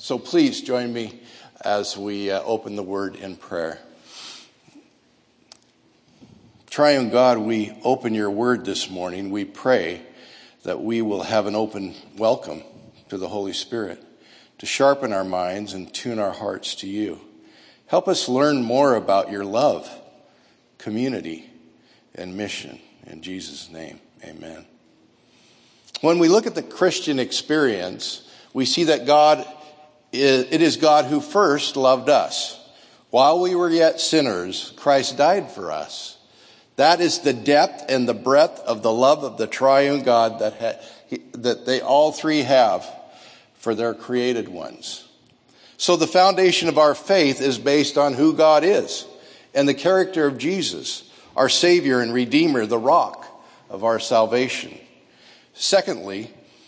So please join me as we open the word in prayer. Triune God, we open your word this morning. We pray that we will have an open welcome to the Holy Spirit to sharpen our minds and tune our hearts to you. Help us learn more about your love, community, and mission. In Jesus' name, amen. When we look at the Christian experience, we see that it is God who first loved us. While we were yet sinners, Christ died for us. That is the depth and the breadth of the love of the triune God that they all three have for their created ones. So the foundation of our faith is based on who God is and the character of Jesus, our Savior and Redeemer, the rock of our salvation. Secondly,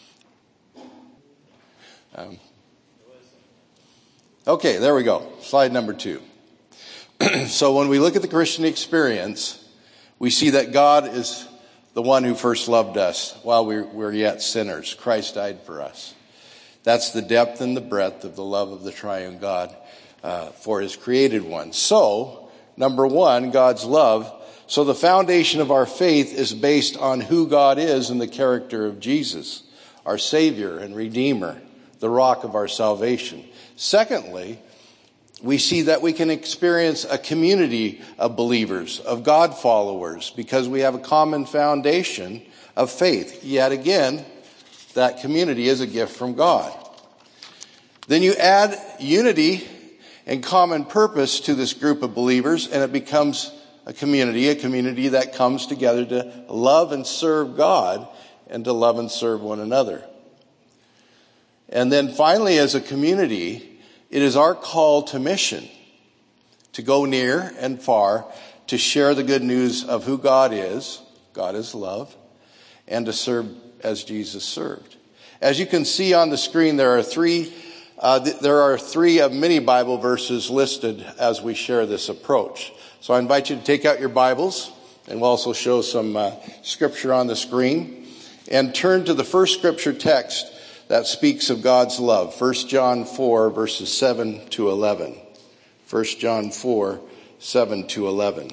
okay, there we go. Slide number 2. So when we look at the Christian experience, we see that God is the one who first loved us while we were yet sinners. Christ died for us. That's the depth and the breadth of the love of the triune God for his created ones. So, number 1, God's love. So the foundation of our faith is based on who God is and the character of Jesus, our Savior and Redeemer, the rock of our salvation. Secondly, we see that we can experience a community of believers, of God followers, because we have a common foundation of faith. Yet again, that community is a gift from God. Then you add unity and common purpose to this group of believers, and it becomes a community that comes together to love and serve God and to love and serve one another. And then finally, as a community, it is our call to mission, to go near and far, to share the good news of who God is love, and to serve as Jesus served. As you can see on the screen, there are three of many Bible verses listed as we share this approach. So I invite you to take out your Bibles, and we'll also show some scripture on the screen, and turn to the first scripture text that speaks of God's love, 1 John 4, verses 7 to 11. 1 John 4, 7 to 11.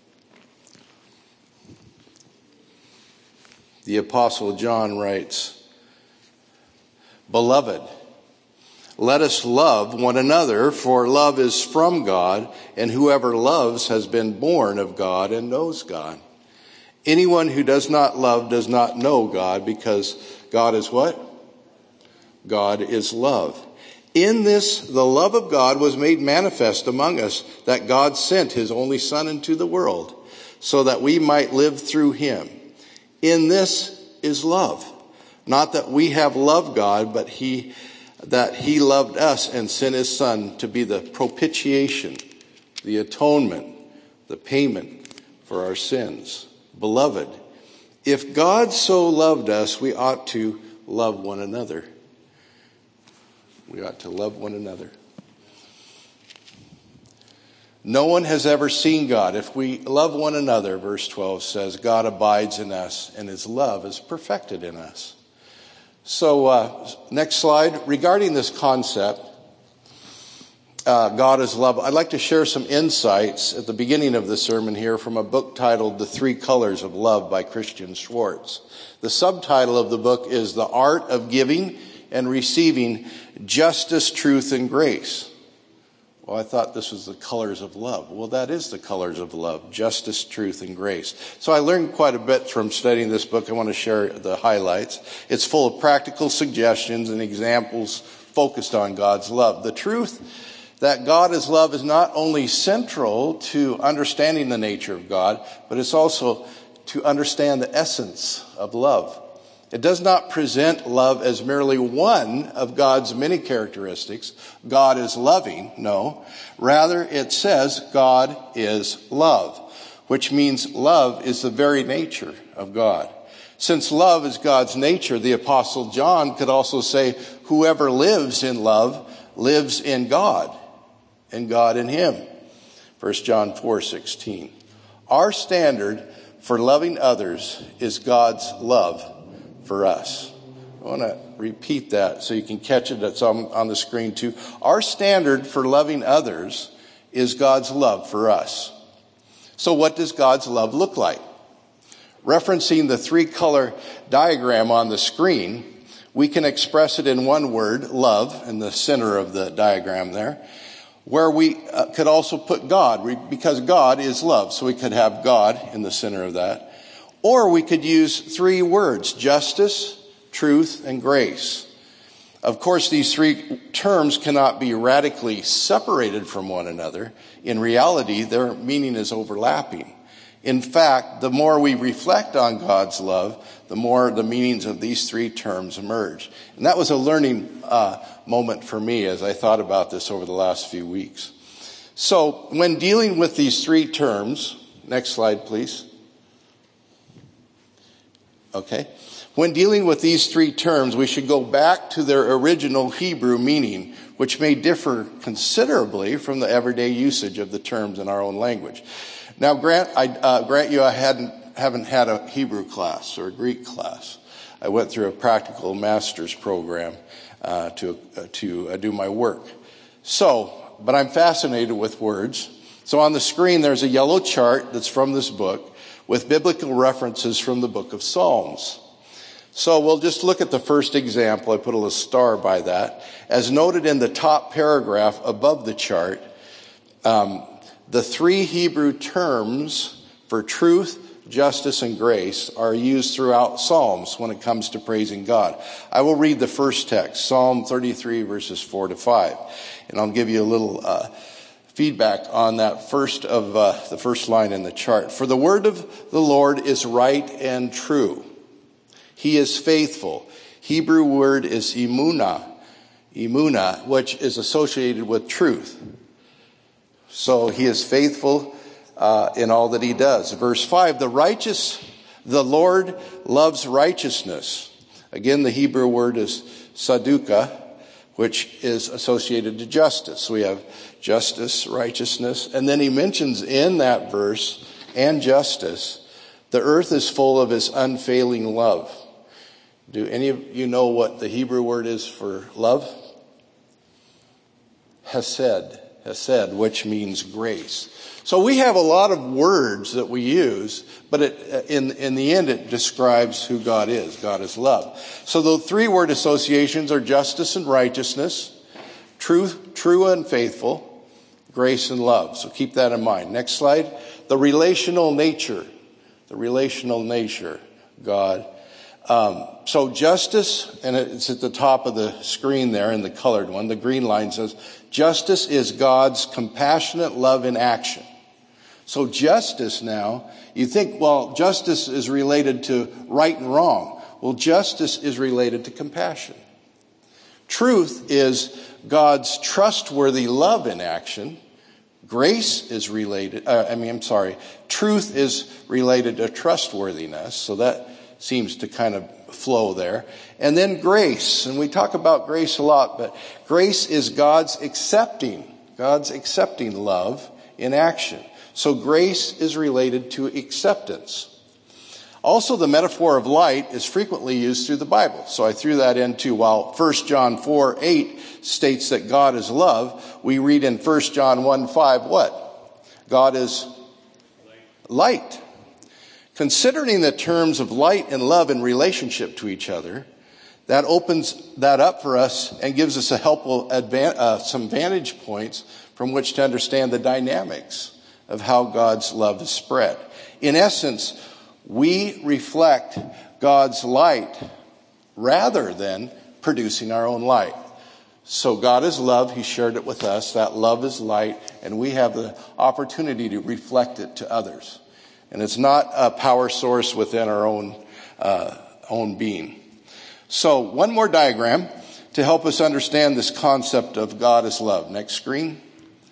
The Apostle John writes, "Beloved, let us love one another, for love is from God, and whoever loves has been born of God and knows God. Anyone who does not love does not know God, because God is" what? God is love. In this, the love of God was made manifest among us, that God sent his only Son into the world, so that we might live through him. In this is love. Not that we have loved God, but that he loved us and sent his Son to be the propitiation, the atonement, the payment for our sins. Beloved, if God so loved us, we ought to love one another. We ought to love one another. No one has ever seen God. If we love one another, verse 12 says, God abides in us, and his love is perfected in us. So, next slide. Regarding this concept, God is love, I'd like to share some insights at the beginning of the sermon here from a book titled The Three Colors of Love by Christian Schwartz. The subtitle of the book is The Art of Giving and Receiving Justice, Truth, and Grace. Well, I thought this was the colors of love. Well, that is the colors of love, justice, truth, and grace. So I learned quite a bit from studying this book. I want to share the highlights. It's full of practical suggestions and examples focused on God's love. The truth that God is love is not only central to understanding the nature of God, but it's also to understand the essence of love. It does not present love as merely one of God's many characteristics. God is loving. No. Rather, it says God is love, which means love is the very nature of God. Since love is God's nature, the Apostle John could also say, whoever lives in love lives in God, and God in him. 1 John 4:16. Our standard for loving others is God's love for us. I want to repeat that so you can catch it. It's on the screen too. Our standard for loving others is God's love for us. So what does God's love look like? Referencing the 3-color diagram on the screen, we can express it in one word, love, in the center of the diagram there, where we could also put God, because God is love. So we could have God in the center of that. Or we could use 3 words, justice, truth, and grace. Of course, these 3 terms cannot be radically separated from one another. In reality, their meaning is overlapping. In fact, the more we reflect on God's love, the more the meanings of these 3 terms emerge. And that was a learning moment for me as I thought about this over the last few weeks. So, when dealing with these 3 terms, next slide, please. Okay. When dealing with these 3 terms, we should go back to their original Hebrew meaning, which may differ considerably from the everyday usage of the terms in our own language. Now, I grant you I haven't had a Hebrew class or a Greek class. I went through a practical master's program to do my work. But I'm fascinated with words. So on the screen, there's a yellow chart that's from this book with biblical references from the book of Psalms. So we'll just look at the first example. I put a little star by that. As noted in the top paragraph above the chart, the 3 Hebrew terms for truth, justice, and grace are used throughout Psalms when it comes to praising God. I will read the first text, Psalm 33, verses 4 to 5. And I'll give you a little feedback on that the first line in the chart. For the word of the Lord is right and true. He is faithful. Hebrew word is emunah, which is associated with truth. So he is faithful in all that he does. Verse 5, the Lord loves righteousness. Again, the Hebrew word is saduka, which is associated to justice. So we have justice, righteousness, and then he mentions in that verse, and justice, the earth is full of his unfailing love. Do any of you know what the Hebrew word is for love? Hesed, which means grace. So we have a lot of words that we use, but in the end it describes who God is. God is love. So the 3 word associations are justice and righteousness, true and faithful, grace and love. So keep that in mind. Next slide. The relational nature, God. So justice, and it's at the top of the screen there in the colored one, the green line says, justice is God's compassionate love in action. So justice now, you think, well, justice is related to right and wrong. Well, justice is related to compassion. Truth is God's trustworthy love in action. Truth is related to trustworthiness. So that seems to kind of flow there. And then grace, and we talk about grace a lot, but grace is God's accepting love in action. So grace is related to acceptance. Also, the metaphor of light is frequently used through the Bible. So I threw that in too. While 1 John 4:8 states that God is love, we read in 1 John 1:5 what? God is light. Considering the terms of light and love in relationship to each other, that opens that up for us and gives us some vantage points from which to understand the dynamics of how God's love is spread. In essence, we reflect God's light rather than producing our own light. So God is love. He shared it with us. That love is light, and we have the opportunity to reflect it to others. And it's not a power source within our own being. So one more diagram to help us understand this concept of God as love. Next screen.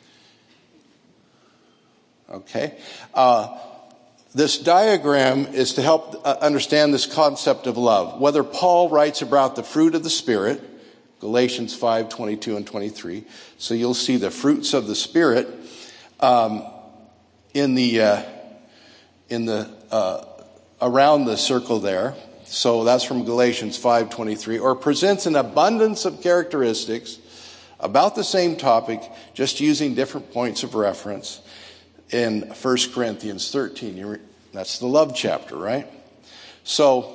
Okay. This diagram is to help understand this concept of love. Whether Paul writes about the fruit of the Spirit, Galatians 5:22 and 23. So you'll see the fruits of the Spirit in the around the circle there. So that's from Galatians 5:23. Or presents an abundance of characteristics about the same topic, just using different points of reference in 1 Corinthians 13. That's the love chapter, right? So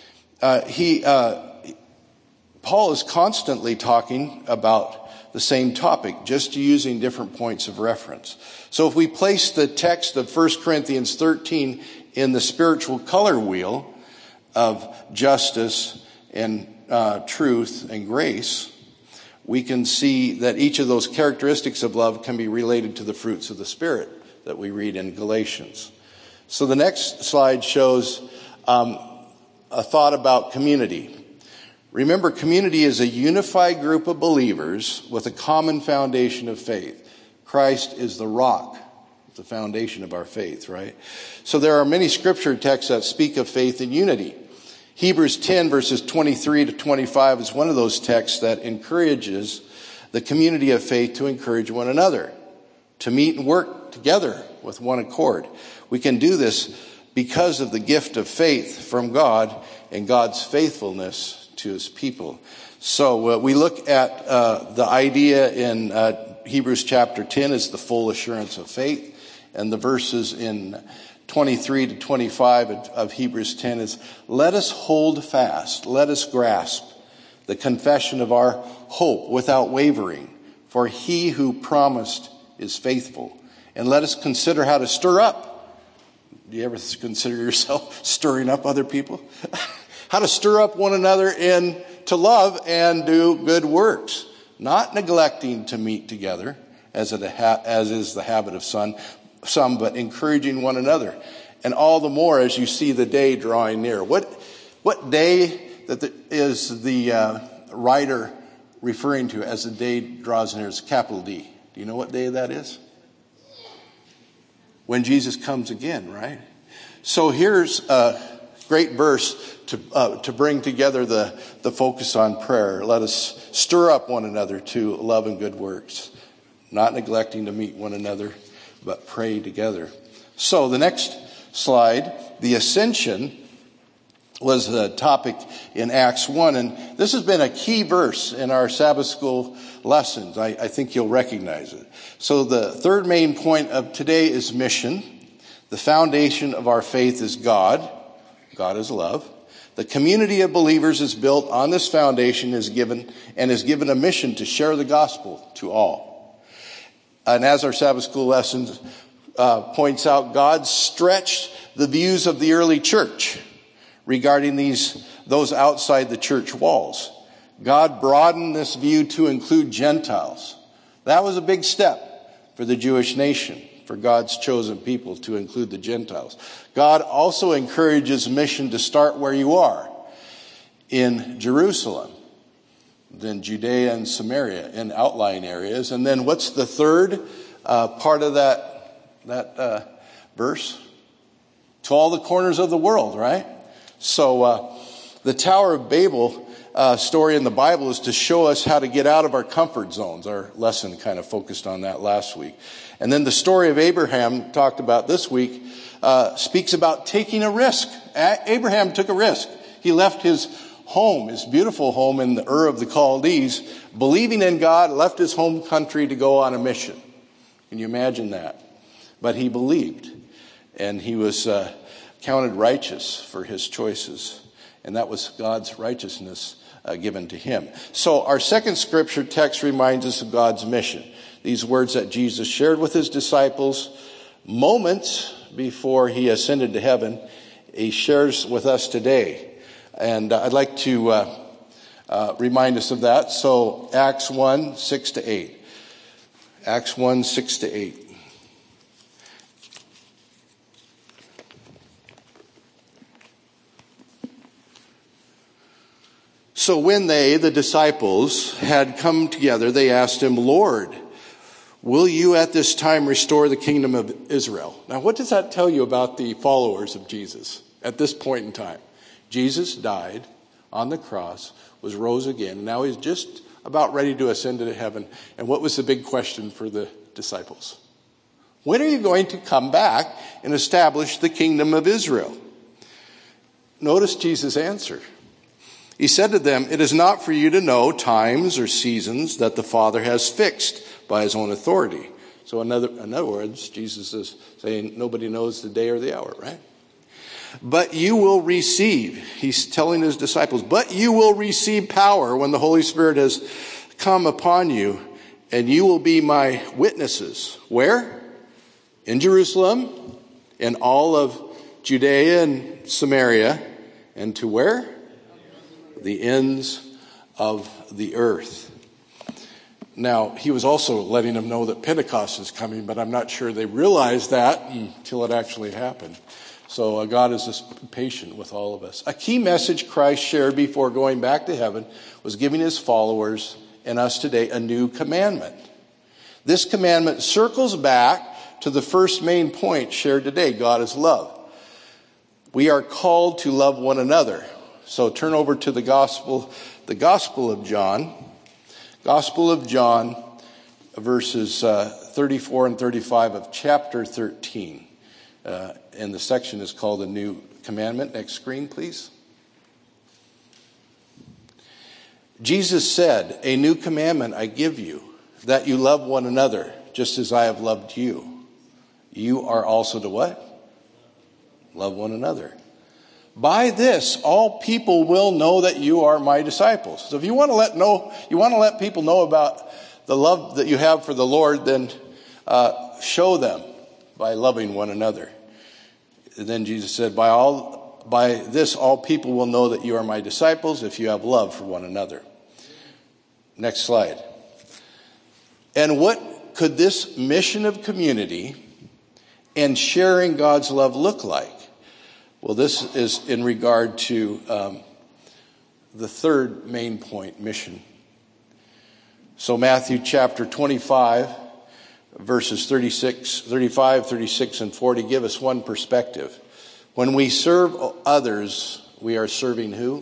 Paul is constantly talking about the same topic, just using different points of reference. So if we place the text of 1 Corinthians 13 in the spiritual color wheel of justice and truth and grace, we can see that each of those characteristics of love can be related to the fruits of the Spirit that we read in Galatians. So the next slide shows a thought about community. Remember, community is a unified group of believers with a common foundation of faith. Christ is the rock, the foundation of our faith, right? So there are many scripture texts that speak of faith and unity. Hebrews 10 verses 23 to 25 is one of those texts that encourages the community of faith to encourage one another, to meet and work together with one accord. We can do this because of the gift of faith from God and God's faithfulness to his people. So we look at the idea in Hebrews chapter 10 is the full assurance of faith, and the verses in 23 to 25 of Hebrews 10 is, let us hold fast, let us grasp the confession of our hope without wavering, for he who promised is faithful. And let us consider how to stir up. Do you ever consider yourself stirring up other people? How to stir up one another to love and do good works, not neglecting to meet together, as is the habit of some, but encouraging one another. And all the more as you see the day drawing near. What day is the writer referring to as the day draws near? It's capital D. Do you know what day that is? When Jesus comes again, right? So here's a great verse to bring together the focus on prayer. Let us stir up one another to love and good works, not neglecting to meet one another, but pray together. So the next slide, the ascension, was the topic in Acts 1. And this has been a key verse in our Sabbath school lessons. I think you'll recognize it. So the third main point of today is mission. The foundation of our faith is God. God is love. The community of believers is built on this foundation, is given a mission to share the gospel to all. And as our Sabbath school lessons points out, God stretched the views of the early church regarding those outside the church walls. God broadened this view to include Gentiles. That was a big step for the Jewish nation, for God's chosen people to include the Gentiles. God also encourages mission to start where you are, in Jerusalem, then Judea and Samaria, in outlying areas. And then what's the third part of that verse? To all the corners of the world, right? So the Tower of Babel story in the Bible is to show us how to get out of our comfort zones. Our lesson kind of focused on that last week. And then the story of Abraham, talked about this week, speaks about taking a risk. Abraham took a risk. He left his home, his beautiful home in the Ur of the Chaldees, believing in God, left his home country to go on a mission. Can you imagine that? But he believed, and he was counted righteous for his choices. And that was God's righteousness given to him. So our second scripture text reminds us of God's mission. These words that Jesus shared with his disciples moments before he ascended to heaven, he shares with us today. And I'd like to remind us of that. So Acts 1, 6 to 8. Acts 1, 6 to 8. So when they, the disciples, had come together, they asked him, Lord, will you at this time restore the kingdom of Israel? Now, what does that tell you about the followers of Jesus at this point in time? Jesus died on the cross, was rose again. Now he's just about ready to ascend to heaven. And what was the big question for the disciples? When are you going to come back and establish the kingdom of Israel? Notice Jesus' answer. He said to them, "It is not for you to know times or seasons that the Father has fixed by his own authority." So in other words, Jesus is saying nobody knows the day or the hour, right? "But you will receive," he's telling his disciples, "but you will receive power when the Holy Spirit has come upon you, and you will be my witnesses." Where? In Jerusalem, in all of Judea and Samaria, and to where? The ends of the earth. Now, he was also letting them know that Pentecost is coming, but I'm not sure they realized that until it actually happened. So God is just patient with all of us. A key message Christ shared before going back to heaven was giving his followers and us today a new commandment. This commandment circles back to the first main point shared today: God is love. We are called to love one another. So turn over to the Gospel of John. Gospel of John, verses 34 and 35 of chapter 13. And the section is called The New Commandment. Next screen, please. Jesus said, "A new commandment I give you, that you love one another, just as I have loved you. You are also to" what? Love one another. "By this, all people will know that you are my disciples." So if you want to let people know about the love that you have for the Lord, then show them by loving one another. And then Jesus said, by this, all people will know that you are my disciples if you have love for one another. Next slide. And what could this mission of community and sharing God's love look like? Well, this is in regard to the third main point, mission. So Matthew chapter 25, verses 35, 36, and 40 give us one perspective. When we serve others, we are serving who?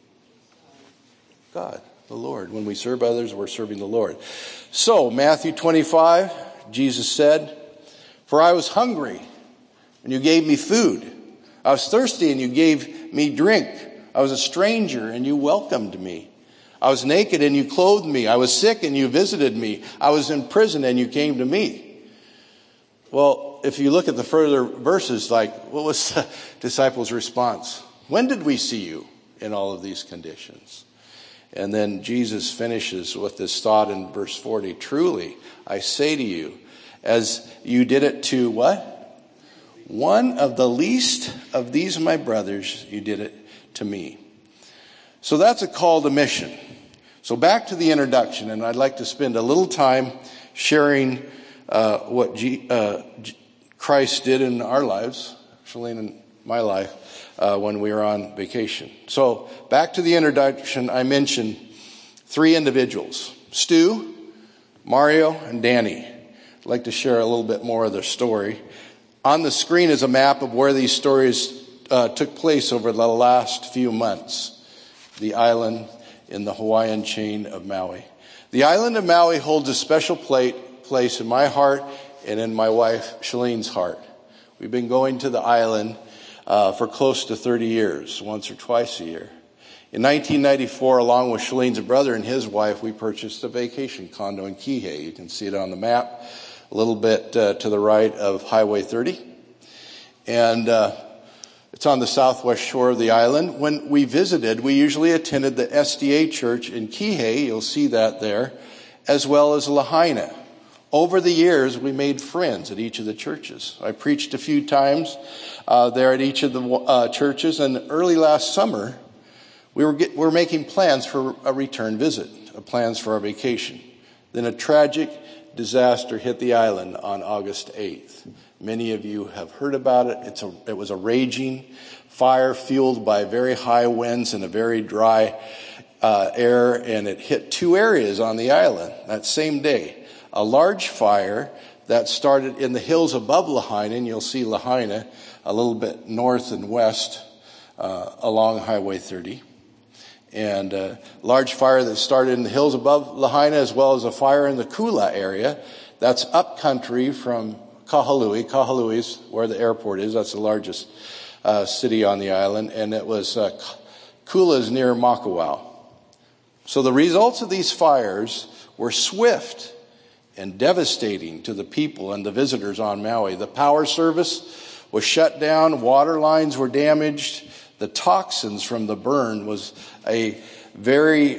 God, the Lord. When we serve others, we're serving the Lord. So Matthew 25, Jesus said, "For I was hungry, and you gave me food. I was thirsty, and you gave me drink. I was a stranger, and you welcomed me. I was naked, and you clothed me. I was sick, and you visited me. I was in prison, and you came to me." Well, if you look at the further verses, what was the disciples' response? "When did we see you in all of these conditions?" And then Jesus finishes with this thought in verse 40. "Truly, I say to you, as you did it to" what? "One of the least of these my brothers, you did it to me." So that's a call to mission. So back to the introduction, and I'd like to spend a little time sharing what Christ did in our lives, Shalene and my life, when we were on vacation. So back to the introduction, I mentioned three individuals: Stu, Mario, and Danny. I'd like to share a little bit more of their story. On the screen is a map of where these stories took place over the last few months. The island in the Hawaiian chain of Maui. The island of Maui holds a special place in my heart and in my wife Shalene's heart. We've been going to the island for close to 30 years, once or twice a year. In 1994, along with Shalene's brother and his wife, we purchased a vacation condo in Kihei. You can see it on the map, a little bit to the right of Highway 30. And it's on the southwest shore of the island. When we visited, we usually attended the SDA church in Kihei. You'll see that there, as well as Lahaina. Over the years, we made friends at each of the churches. I preached a few times there at each of the churches, and early last summer, we were making plans for a return visit, plans for our vacation. Then a tragic disaster hit the island on August 8th. Many of you have heard about it. It was a raging fire fueled by very high winds and a very dry air, and it hit two areas on the island that same day. A large fire that started in the hills above Lahaina, and you'll see Lahaina a little bit north and west along Highway 30. And a large fire that started in the hills above Lahaina, as well as a fire in the Kula area. That's upcountry from Kahului. Kahului is where the airport is. That's the largest city on the island, and it was Kula's near Makawao. So the results of these fires were swift and devastating to the people and the visitors on Maui. The power service was shut down, water lines were damaged. The toxins from the burn was a very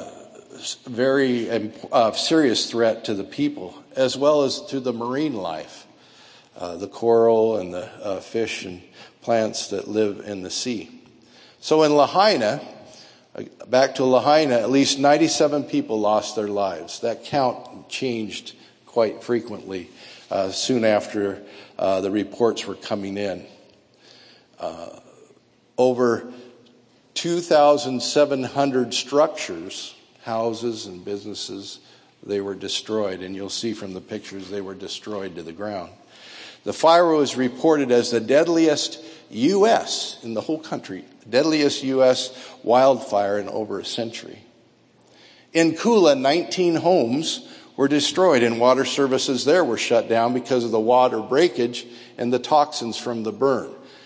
serious threat to the people, as well as to the marine life, the coral and the fish and plants that live in the sea. So in Lahaina, back to Lahaina, at least 97 people lost their lives. That count changed quite frequently soon after the reports were coming in. Over 2,700 structures, houses and businesses, they were destroyed. And you'll see from the pictures they were destroyed to the ground. The fire was reported as the deadliest U.S. in the whole country, deadliest U.S. wildfire in over a century. In Kula, 19 homes were destroyed, and water services there were shut down because of the water breakage and the toxins from the burn.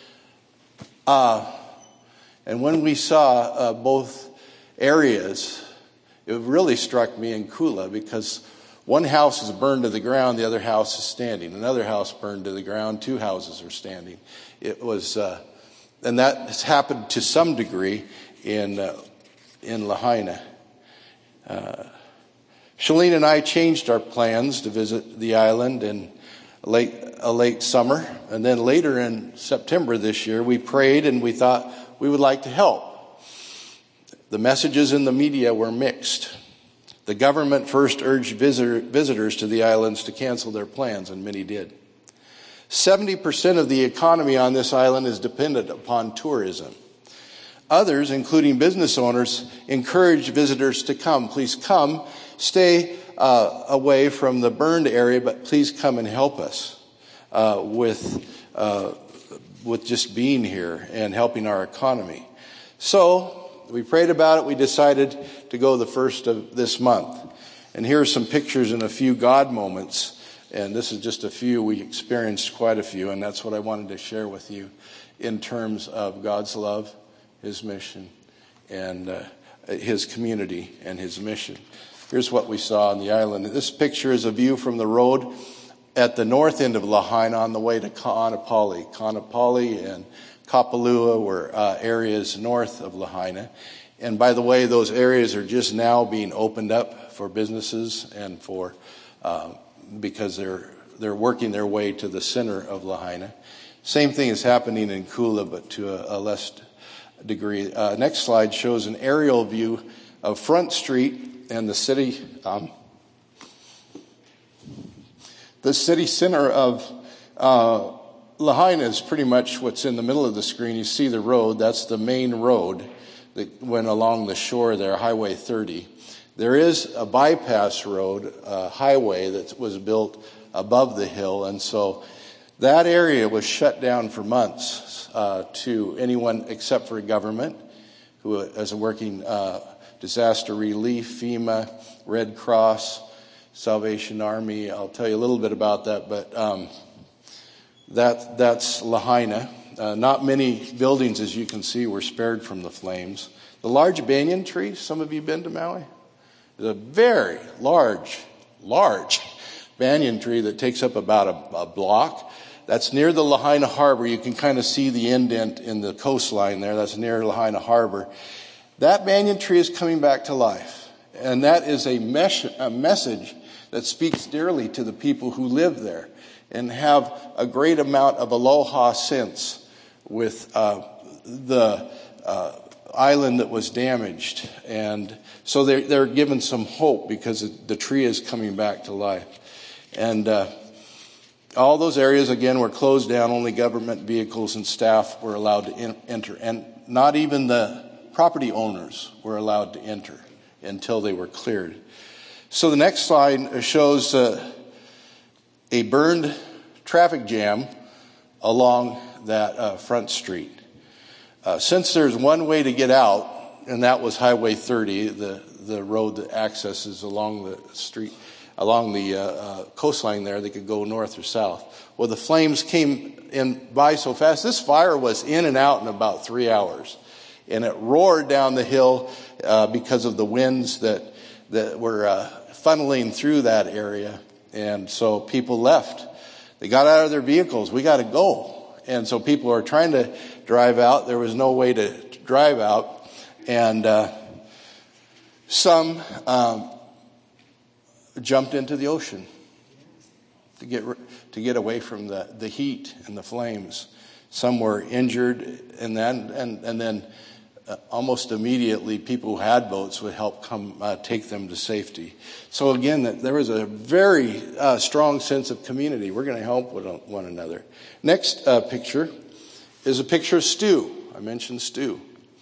And when we saw both areas, it really struck me in Kula, because one house is burned to the ground, the other house is standing. Another house burned to the ground, 2 houses are standing. It was, and that has happened to some degree in Lahaina. Shalene and I changed our plans to visit the island in a late summer, and then later in September this year, we prayed and we thought we would like to help. The messages in the media were mixed. The government first urged visitors to the islands to cancel their plans, and many did. 70% of the economy on this island is dependent upon tourism. Others, including business owners, encouraged visitors to come. Please come, stay away from the burned area, but please come and help us with just being here and helping our economy. So we prayed about it. We decided to go the first of this month. And here are some pictures and a few God moments. And this is just a few. We experienced quite a few, and that's what I wanted to share with you in terms of God's love, His mission, and His community and His mission. Here's what we saw on the island. This picture is a view from the road at the north end of Lahaina on the way to Kaanapali. Kaanapali and Kapalua were areas north of Lahaina. And by the way, those areas are just now being opened up for businesses and for because they're working their way to the center of Lahaina. Same thing is happening in Kula, but to a less degree. Next slide shows an aerial view of Front Street and the city. The city center of Lahaina is pretty much what's in the middle of the screen. You see the road. That's the main road that went along the shore there, Highway 30. There is a bypass road, a highway that was built above the hill. And so that area was shut down for months to anyone except for government, who is working disaster relief, FEMA, Red Cross, Salvation Army. I'll tell you a little bit about that, but that's Lahaina. Not many buildings, as you can see, were spared from the flames. The large banyan tree, some of you been to Maui? There's a very large banyan tree that takes up about a block. That's near the Lahaina Harbor. You can kind of see the indent in the coastline there. That's near Lahaina Harbor. That banyan tree is coming back to life. And that is a message that speaks dearly to the people who live there and have a great amount of aloha sense with the island that was damaged. And so they're given some hope because the tree is coming back to life. And all those areas, again, were closed down. Only government vehicles and staff were allowed to enter. And not even the property owners were allowed to enter until they were cleared. So the next slide shows a burned traffic jam along that Front Street. Since there's one way to get out, and that was Highway 30, the road that accesses along the street, along the coastline there. They could go north or south. Well, the flames came in by so fast. This fire was in and out in about 3 hours. And it roared down the hill because of the winds that were funneling through that area. And so people left. They got out of their vehicles. We got to go. And so people are trying to drive out. There was no way to drive out. And some jumped into the ocean to get away from the heat and the flames. Some were injured, and then almost immediately people who had boats would help come take them to safety. So again, there was a very strong sense of community. We're going to help one another. Next picture is a picture of Stu. I mentioned Stu.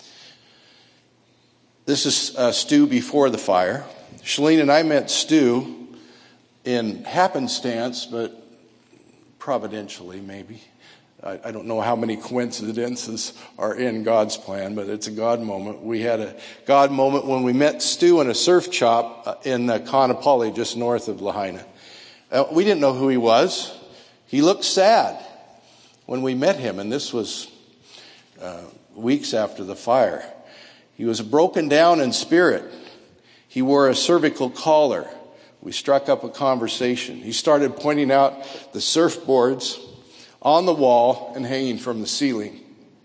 This is Stu before the fire. Shalene and I met Stu in happenstance, but providentially maybe. I don't know how many coincidences are in God's plan, but it's a God moment. We had a God moment when we met Stu in a surf shop in Kaanapali, just north of Lahaina. We didn't know who he was. He looked sad when we met him, and this was weeks after the fire. He was broken down in spirit. He wore a cervical collar. We struck up a conversation. He started pointing out the surfboards on the wall and hanging from the ceiling.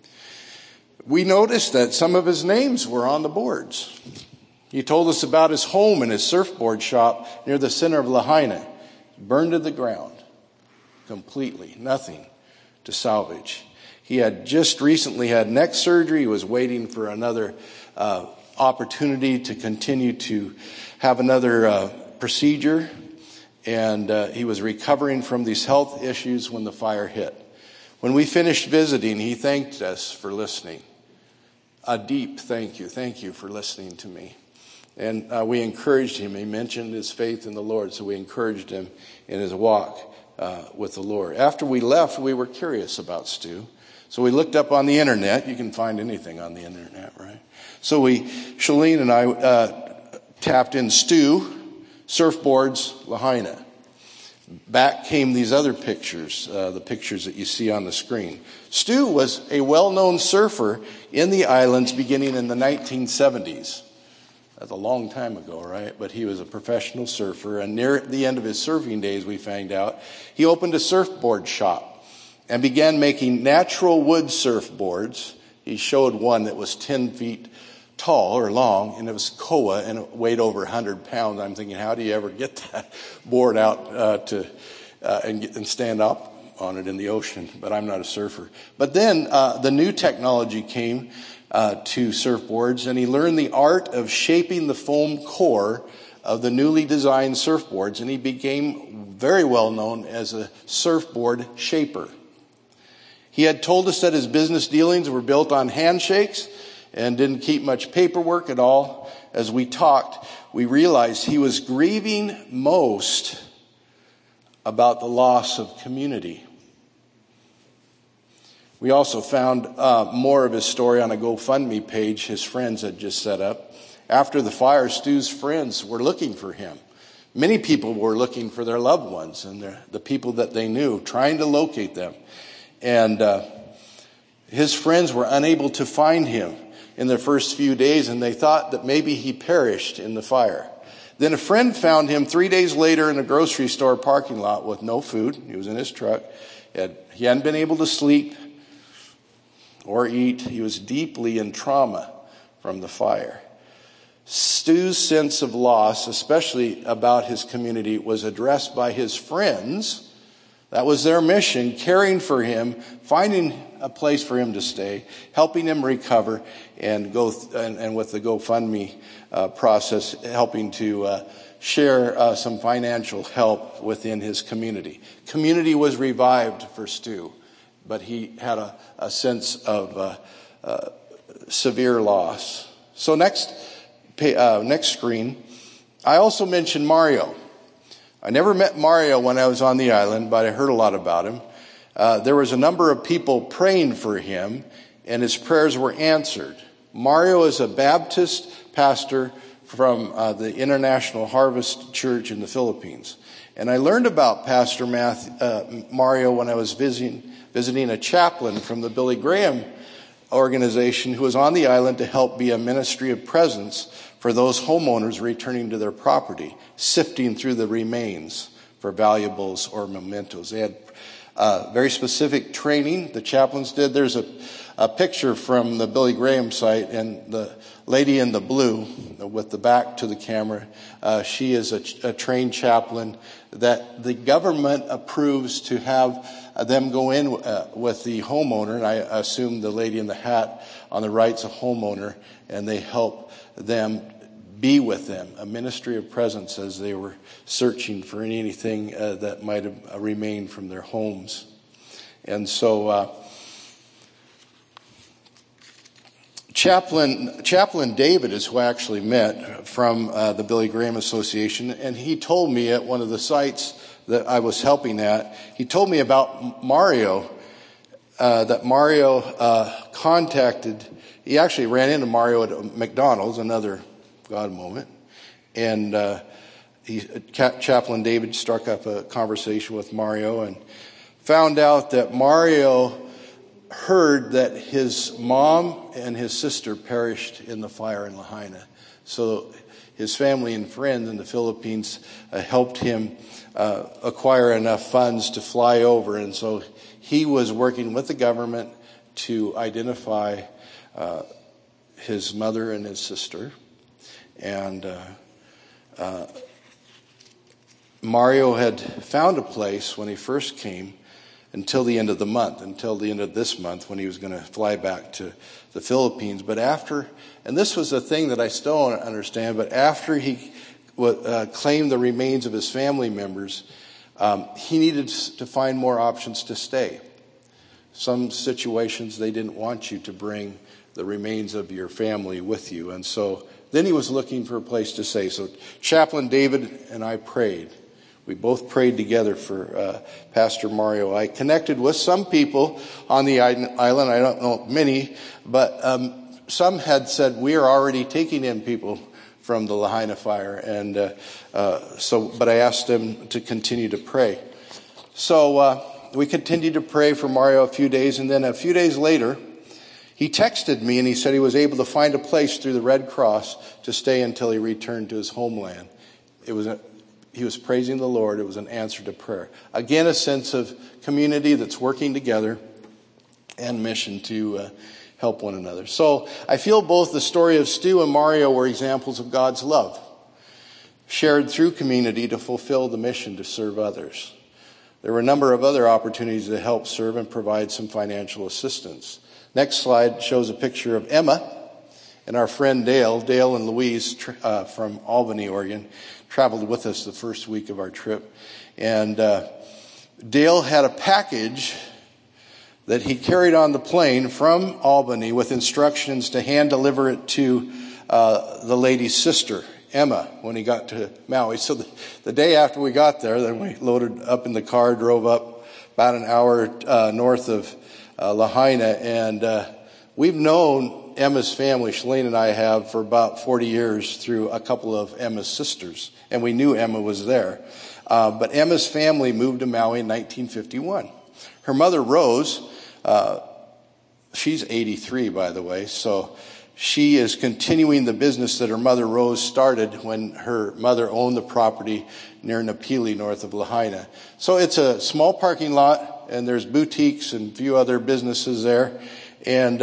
We noticed that some of his names were on the boards. He told us about his home and his surfboard shop near the center of Lahaina, burned to the ground completely, nothing to salvage. He had just recently had neck surgery. He was waiting for another opportunity to continue to have another procedure. And he was recovering from these health issues when the fire hit. When we finished visiting, he thanked us for listening. A deep thank you. Thank you for listening to me. And we encouraged him. He mentioned his faith in the Lord, so we encouraged him in his walk with the Lord. After we left, we were curious about Stu. So we looked up on the internet. You can find anything on the internet, right? So Shalene and I tapped in Stu, surfboards, Lahaina. Back came these other pictures, the pictures that you see on the screen. Stu was a well-known surfer in the islands beginning in the 1970s. That's a long time ago, right? But he was a professional surfer, and near the end of his surfing days, we found out, he opened a surfboard shop and began making natural wood surfboards. He showed one that was 10 feet tall or long, and it was koa, and it weighed over 100 pounds. I'm thinking, how do you ever get that board out and stand up on it in the ocean? But I'm not a surfer. But then the new technology came to surfboards, and he learned the art of shaping the foam core of the newly designed surfboards, and he became very well known as a surfboard shaper. He had told us that his business dealings were built on handshakes and didn't keep much paperwork at all. As we talked, we realized he was grieving most about the loss of community. We also found more of his story on a GoFundMe page his friends had just set up. After the fire, Stu's friends were looking for him. Many people were looking for their loved ones and the people that they knew, trying to locate them. And his friends were unable to find him in the first few days, and they thought that maybe he perished in the fire. Then a friend found him 3 days later in a grocery store parking lot with no food. He was in his truck. He hadn't been able to sleep or eat. He was deeply in trauma from the fire. Stu's sense of loss, especially about his community, was addressed by his friends. That was their mission, caring for him, finding a place for him to stay, helping him recover, and with the GoFundMe process, helping to share some financial help within his community. Community was revived for Stu, but he had a sense of severe loss. So next screen, I also mentioned Mario. I never met Mario when I was on the island, but I heard a lot about him. There was a number of people praying for him, and his prayers were answered. Mario is a Baptist pastor from the International Harvest Church in the Philippines. And I learned about Pastor Mario when I was visiting a chaplain from the Billy Graham organization who was on the island to help be a ministry of presence for those homeowners returning to their property, sifting through the remains for valuables or mementos. They had very specific training, the chaplains did. There's a picture from the Billy Graham site, and the lady in the blue with the back to the camera, she is a trained chaplain that the government approves to have them go in with the homeowner, and I assume the lady in the hat on the right's a homeowner, and they help them be with them, a ministry of presence as they were searching for anything that might have remained from their homes. And so Chaplain David is who I actually met from the Billy Graham Association, and he told me at one of the sites that I was helping at, he told me about Mario, that Mario contacted, he actually ran into Mario at McDonald's, another God moment, and Chaplain David struck up a conversation with Mario and found out that Mario heard that his mom and his sister perished in the fire in Lahaina. So his family and friends in the Philippines helped him acquire enough funds to fly over. And so he was working with the government to identify his mother and his sister. And Mario had found a place when he first came until the end of the month, until the end of this month when he was going to fly back to the Philippines. But after, and this was a thing that I still don't understand, but after he claimed the remains of his family members, he needed to find more options to stay. Some situations they didn't want you to bring the remains of your family with you. And so then he was looking for a place to stay. So Chaplain David and I prayed. We both prayed together for Pastor Mario. I connected with some people on the island. I don't know many, but some had said, we are already taking in people from the Lahaina fire. And but I asked them to continue to pray. So we continued to pray for Mario a few days. And then a few days later, he texted me and he said he was able to find a place through the Red Cross to stay until he returned to his homeland. He was praising the Lord. It was an answer to prayer. Again, a sense of community that's working together and mission to help one another. So I feel both the story of Stu and Mario were examples of God's love, shared through community to fulfill the mission to serve others. There were a number of other opportunities to help serve and provide some financial assistance. Next slide shows a picture of Emma and our friend Dale and Louise from Albany, Oregon, traveled with us the first week of our trip. And Dale had a package that he carried on the plane from Albany with instructions to hand deliver it to the lady's sister, Emma, when he got to Maui. So the day after we got there, then we loaded up in the car, drove up about an hour north of Lahaina, and we've known Emma's family, Shalene and I have, for about 40 years through a couple of Emma's sisters, and we knew Emma was there. But Emma's family moved to Maui in 1951. Her mother, Rose, she's 83, by the way, so she is continuing the business that her mother, Rose, started when her mother owned the property near Napili, north of Lahaina. So it's a small parking lot, and there's boutiques and a few other businesses there. And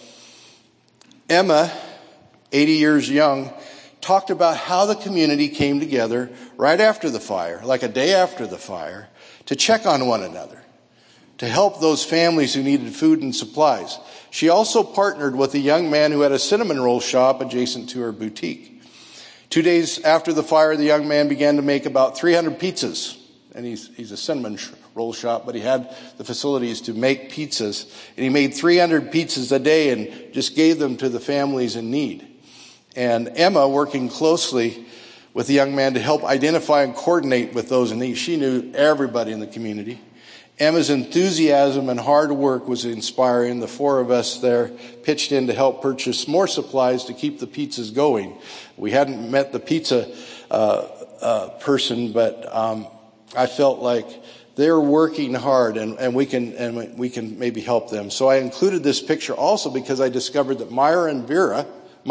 Emma, 80 years young, talked about how the community came together right after the fire, like a day after the fire, to check on one another, to help those families who needed food and supplies. She also partnered with a young man who had a cinnamon roll shop adjacent to her boutique. 2 days after the fire, the young man began to make about 300 pizzas. And he's a cinnamon roll shop, but he had the facilities to make pizzas. And he made 300 pizzas a day and just gave them to the families in need. And Emma, working closely with the young man to help identify and coordinate with those in need. She knew everybody in the community. Emma's enthusiasm and hard work was inspiring. The four of us there pitched in to help purchase more supplies to keep the pizzas going. We hadn't met the pizza person, but I felt like they're working hard, and we can maybe help them. So I included this picture also because I discovered that Myron and Vera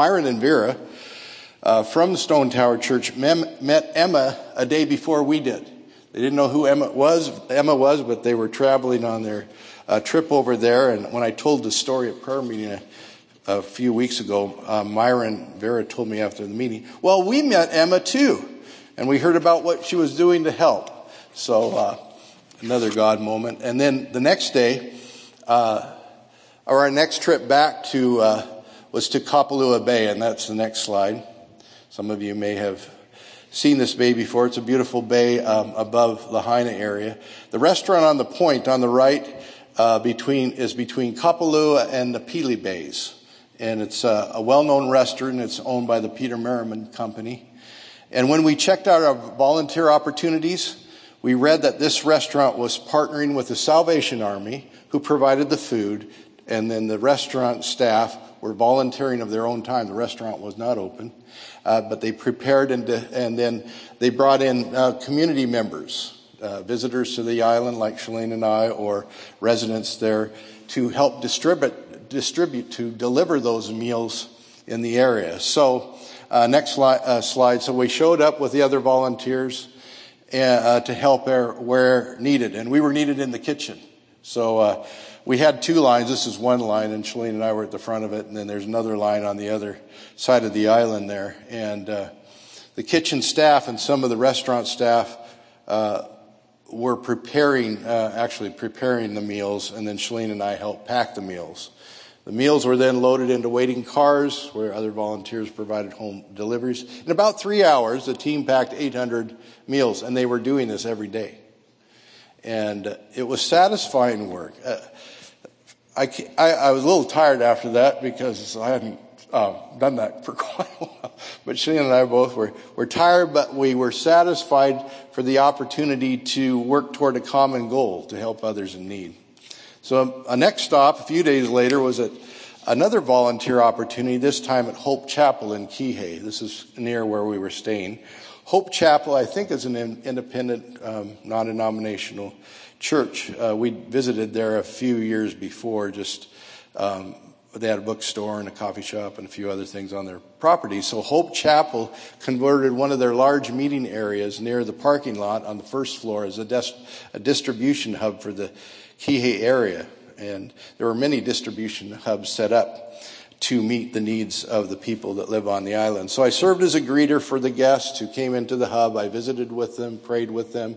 from the Stone Tower Church met Emma a day before we did. They didn't know who Emma was, but they were traveling on their trip over there. And when I told the story at prayer meeting a few weeks ago, Myron and Vera told me after the meeting, well, we met Emma too, and we heard about what she was doing to help. So another God moment. And then the next day, our next trip back was to Kapalua Bay, and that's the next slide. Some of you may have seen this bay before. It's a beautiful bay above Lahaina area. The restaurant on the point on the right is between Kapalua and the Pili Bays. And it's a well-known restaurant. It's owned by the Peter Merriman Company. And when we checked out our volunteer opportunities, we read that this restaurant was partnering with the Salvation Army, who provided the food, and then the restaurant staff were volunteering of their own time. The restaurant was not open, but they prepared and then they brought in community members, visitors to the island like Shalane and I, or residents there, to help distribute to deliver those meals in the area. So next slide. So we showed up with the other volunteers to help where needed, and we were needed in the kitchen. So we had two lines. This is one line, and Shalene and I were at the front of it, and then there's another line on the other side of the island there. And the kitchen staff and some of the restaurant staff were preparing the meals, and then Shalene and I helped pack the meals. The meals were then loaded into waiting cars where other volunteers provided home deliveries. In about 3 hours, the team packed 800 meals, and they were doing this every day. And it was satisfying work. I was a little tired after that because I hadn't done that for quite a while. But Shalene and I both were tired, but we were satisfied for the opportunity to work toward a common goal, to help others in need. So a next stop, a few days later, was at another volunteer opportunity, this time at Hope Chapel in Kihei. This is near where we were staying. Hope Chapel, I think, is an independent, non-denominational church. We visited there a few years before. They had a bookstore and a coffee shop and a few other things on their property. So Hope Chapel converted one of their large meeting areas near the parking lot on the first floor as a distribution hub for the Kihei area. And there were many distribution hubs set up to meet the needs of the people that live on the island. So I served as a greeter for the guests who came into the hub. I visited with them, prayed with them.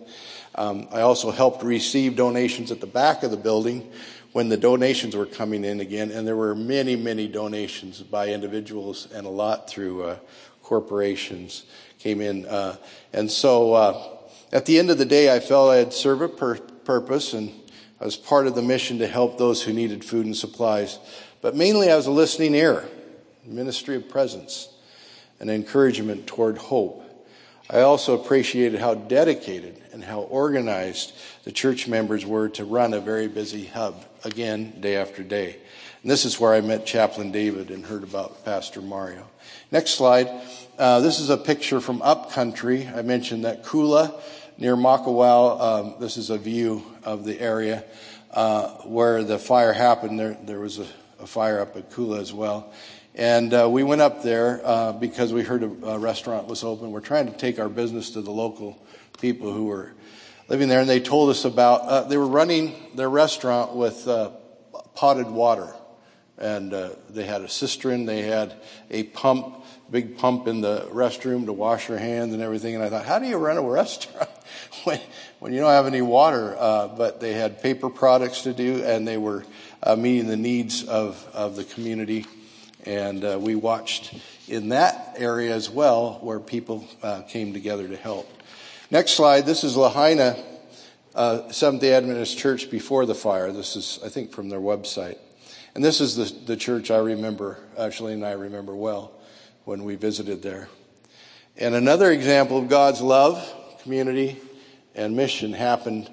I also helped receive donations at the back of the building when the donations were coming in again. And there were many, many donations by individuals and a lot through corporations came in. And so at the end of the day, I felt I had served a purpose, and I was part of the mission to help those who needed food and supplies. But mainly I was a listening ear, ministry of presence, and encouragement toward hope. I also appreciated how dedicated and how organized the church members were to run a very busy hub, again, day after day. And this is where I met Chaplain David and heard about Pastor Mario. Next slide. This is a picture from upcountry. I mentioned that Kula near Makawao. This is a view of the area where the fire happened. There was a fire up at Kula as well. And we went up there because we heard a restaurant was open. We're trying to take our business to the local people who were living there. And they told us about, they were running their restaurant with potted water. And they had a cistern. They had a pump, big pump in the restroom to wash your hands and everything. And I thought, how do you run a restaurant when you don't have any water? But they had paper products to do, and they were meeting the needs of the community. And we watched in that area as well where people came together to help. Next slide. This is Lahaina Seventh-day Adventist Church before the fire. This is, I think, from their website. And this is the church I remember, Shalene and I remember well when we visited there. And another example of God's love, community, and mission happened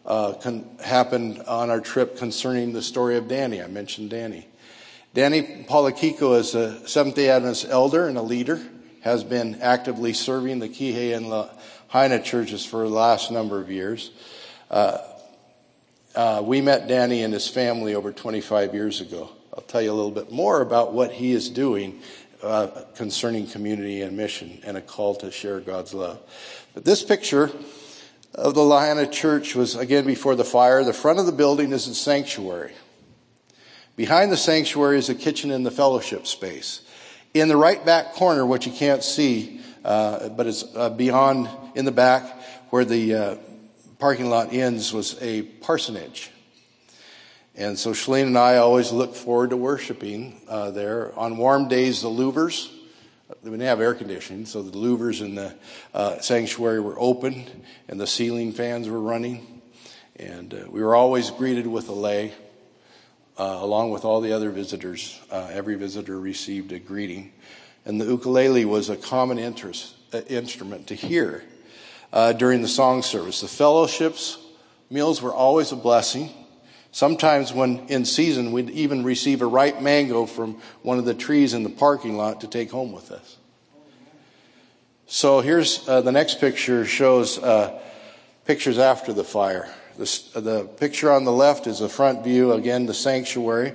happened on our trip concerning the story of Danny. I mentioned Danny. Danny Polakiko is a Seventh-day Adventist elder and a leader, has been actively serving the Kihei and Lahaina churches for the last number of years. We met Danny and his family over 25 years ago. I'll tell you a little bit more about what he is doing concerning community and mission and a call to share God's love. But this picture of the Lahaina church was again before the fire. The front of the building is the sanctuary. Behind the sanctuary is the kitchen and the fellowship space. In the right back corner, which you can't see, but it's beyond in the back where the parking lot ends, was a parsonage. And so Shalene and I always look forward to worshiping there. On warm days, the louvers, we didn't have air conditioning, so the louvers in the sanctuary were open and the ceiling fans were running. And we were always greeted with a lei, along with all the other visitors. Every visitor received a greeting. And the ukulele was a common instrument to hear during the song service. The fellowships, meals were always a blessing. Sometimes when in season, we'd even receive a ripe mango from one of the trees in the parking lot to take home with us. So here's the next picture shows pictures after the fire. The picture on the left is a front view, again, the sanctuary.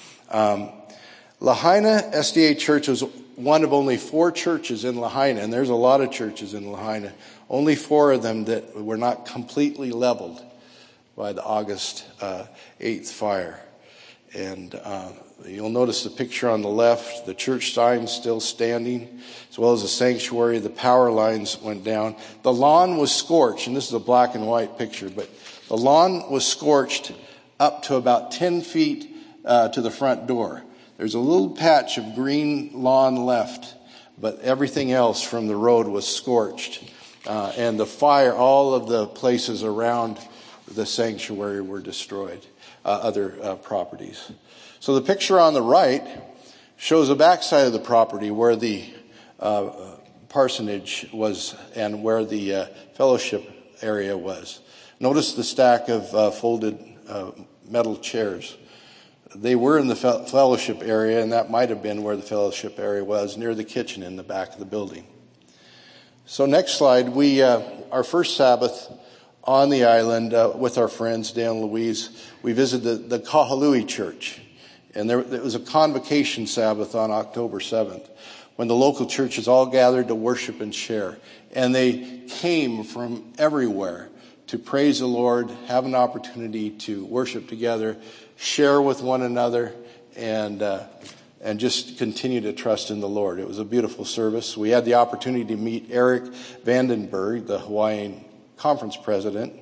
Lahaina SDA Church was one of only 4 churches in Lahaina, and there's a lot of churches in Lahaina. Only 4 of them that were not completely leveled by the August 8th fire. And you'll notice the picture on the left, the church sign still standing, as well as the sanctuary. The power lines went down. The lawn was scorched, and this is a black and white picture, but the lawn was scorched up to about 10 feet to the front door. There's a little patch of green lawn left, but everything else from the road was scorched. And the fire, all of the places around the sanctuary were destroyed, other properties. So the picture on the right shows the backside of the property where the parsonage was and where the fellowship area was. Notice the stack of folded metal chairs. They were in the fellowship area, and that might have been where the fellowship area was, near the kitchen in the back of the building. So next slide, our first Sabbath on the island with our friends, Dan and Louise, we visited the Kahului Church. And it was a convocation Sabbath on October 7th, when the local churches all gathered to worship and share. And they came from everywhere to praise the Lord, have an opportunity to worship together, share with one another, and just continue to trust in the Lord. It was a beautiful service. We had the opportunity to meet Eric Vandenberg, the Hawaii Conference President,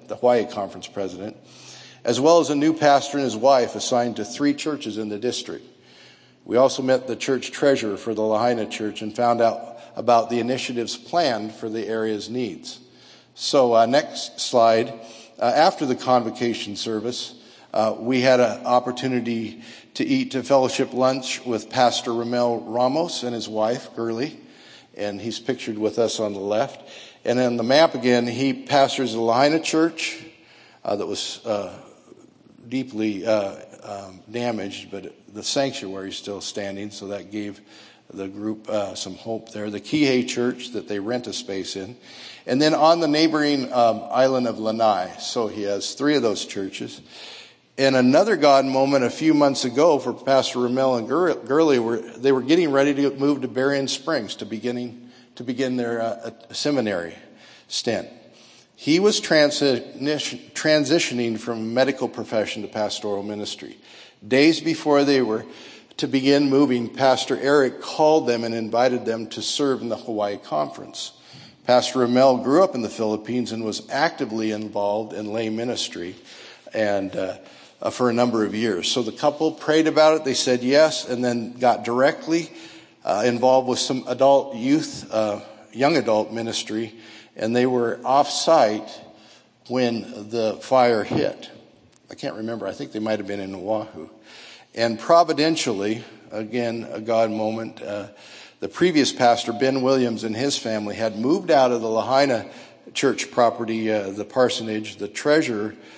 as well as a new pastor and his wife assigned to 3 churches in the district. We also met the church treasurer for the Lahaina Church and found out about the initiatives planned for the area's needs. So next slide. After the convocation service, we had an opportunity to eat a fellowship lunch with Pastor Ramel Ramos and his wife, Gurley, and he's pictured with us on the left. And on the map again, he pastors the Lahaina Church that was deeply damaged, but the sanctuary is still standing, so that gave the group some hope there. The Kihei Church that they rent a space in. And then on the neighboring island of Lanai. So he has 3 of those churches. And another God moment a few months ago for Pastor Ramel and Gurley, they were getting ready to move to Berrien Springs to begin their seminary stint. He was transitioning from medical profession to pastoral ministry. Days before they were to begin moving, Pastor Eric called them and invited them to serve in the Hawaii Conference. Pastor Ramel grew up in the Philippines and was actively involved in lay ministry and for a number of years. So the couple prayed about it. They said yes, and then got directly involved with some young adult ministry, and they were off-site when the fire hit. I can't remember. I think they might have been in Oahu. And providentially, again, a God moment, the previous pastor, Ben Williams, and his family had moved out of the Lahaina church property, the parsonage. The treasurer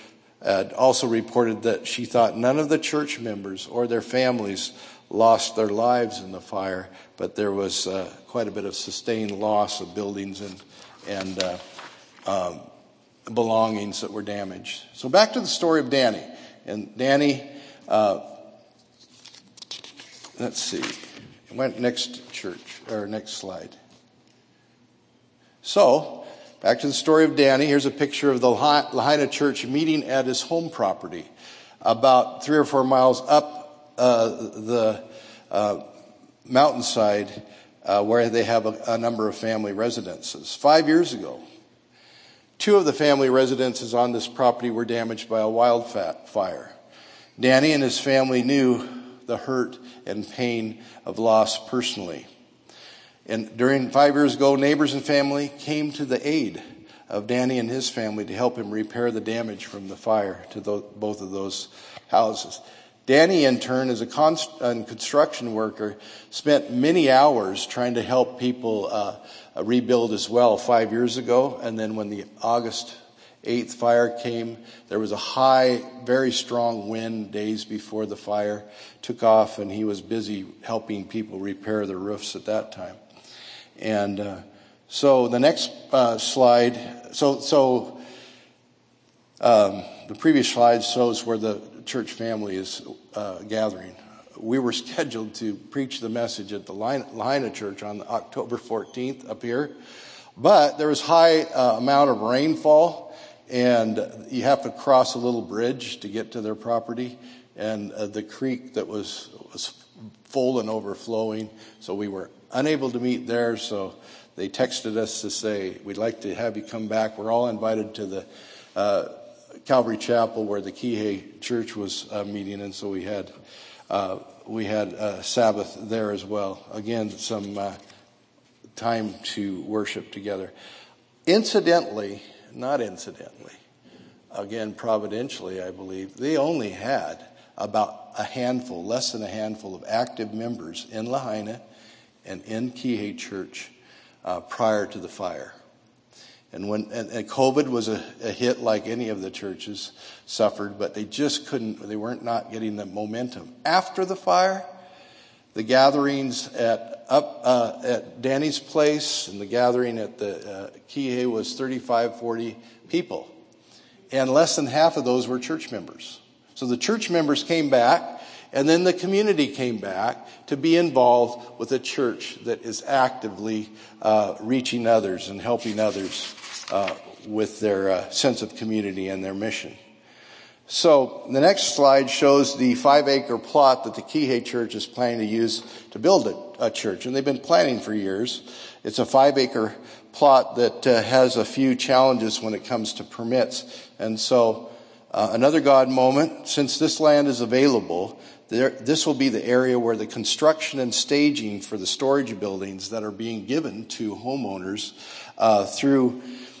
also reported that she thought none of the church members or their families lost their lives in the fire, but there was quite a bit of sustained loss of buildings and belongings that were damaged. So back to the story of Danny. And Danny, let's see, went next slide. So, back to the story of Danny. Here's a picture of the Lahaina church meeting at his home property, about 3 or 4 miles up the mountainside where they have a number of family residences. 5 years ago, 2 of the family residences on this property were damaged by a wildfire. Danny and his family knew the hurt and pain of loss personally. And during 5 years ago, neighbors and family came to the aid of Danny and his family to help him repair the damage from the fire to both of those houses. Danny, in turn, as a construction worker, spent many hours trying to help people rebuild as well 5 years ago. And then when the August 8th fire came, there was a high, very strong wind days before the fire took off, and he was busy helping people repair the roofs at that time. And so the next slide, the previous slide shows where the church family is gathering. We were scheduled to preach the message at the Lahaina Church on October 14th up here, but there was high amount of rainfall, and you have to cross a little bridge to get to their property, and the creek that was full and overflowing, so we were unable to meet there. So they texted us to say, we'd like to have you come back. We're all invited to the Calvary Chapel where the Kihei Church was meeting, and so we had Sabbath there as well. Again, some time to worship together. Not incidentally, again, providentially, I believe, they only had about less than a handful of active members in Lahaina and in Kihei Church prior to the fire. And when COVID was a hit like any of the churches suffered, but they just they weren't not getting the momentum. After the fire, the gatherings at Danny's place and the gathering at the Kihei was 35, 40 people. And less than half of those were church members. So the church members came back, and then the community came back to be involved with a church that is actively reaching others and helping others with their sense of community and their mission. So the next slide shows the 5-acre plot that the Kihei Church is planning to use to build a church. And they've been planning for years. It's a 5-acre plot that has a few challenges when it comes to permits. And so another God moment, since this land is available, this will be the area where the construction and staging for the storage buildings that are being given to homeowners through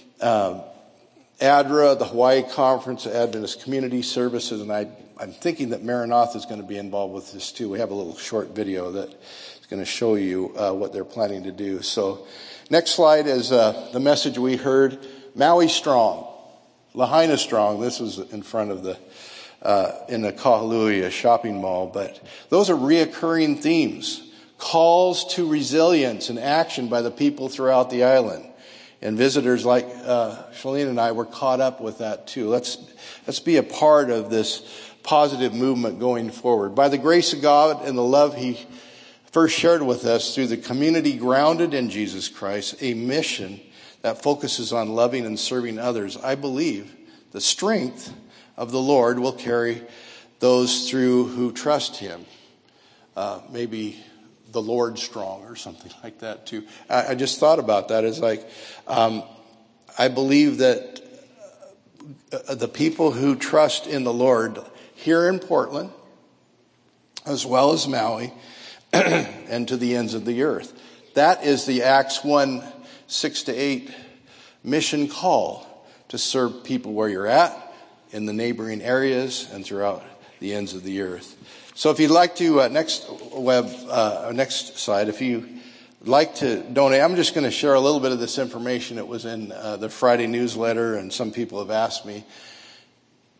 ADRA, the Hawaii Conference of Adventist Community Services, and I'm thinking that Maranatha is going to be involved with this too. We have a little short video that is going to show you what they're planning to do. So next slide is the message we heard, Maui Strong, Lahaina Strong. This was in front of in the Kahului shopping mall, but those are reoccurring themes, calls to resilience and action by the people throughout the island. And visitors like Shalene and I were caught up with that too. Let's be a part of this positive movement going forward. By the grace of God and the love He first shared with us through the community grounded in Jesus Christ, a mission that focuses on loving and serving others, I believe the strength of the Lord will carry those through who trust Him. Maybe the Lord strong or something like that too. I just thought about that. It's like, I believe that the people who trust in the Lord here in Portland, as well as Maui, and to the ends of the earth. That is the Acts 1, 6-8 mission call to serve people where you're at, in the neighboring areas, and throughout the ends of the earth. So if you'd like to, next slide, if you'd like to donate, I'm just going to share a little bit of this information. It was in the Friday newsletter, and some people have asked me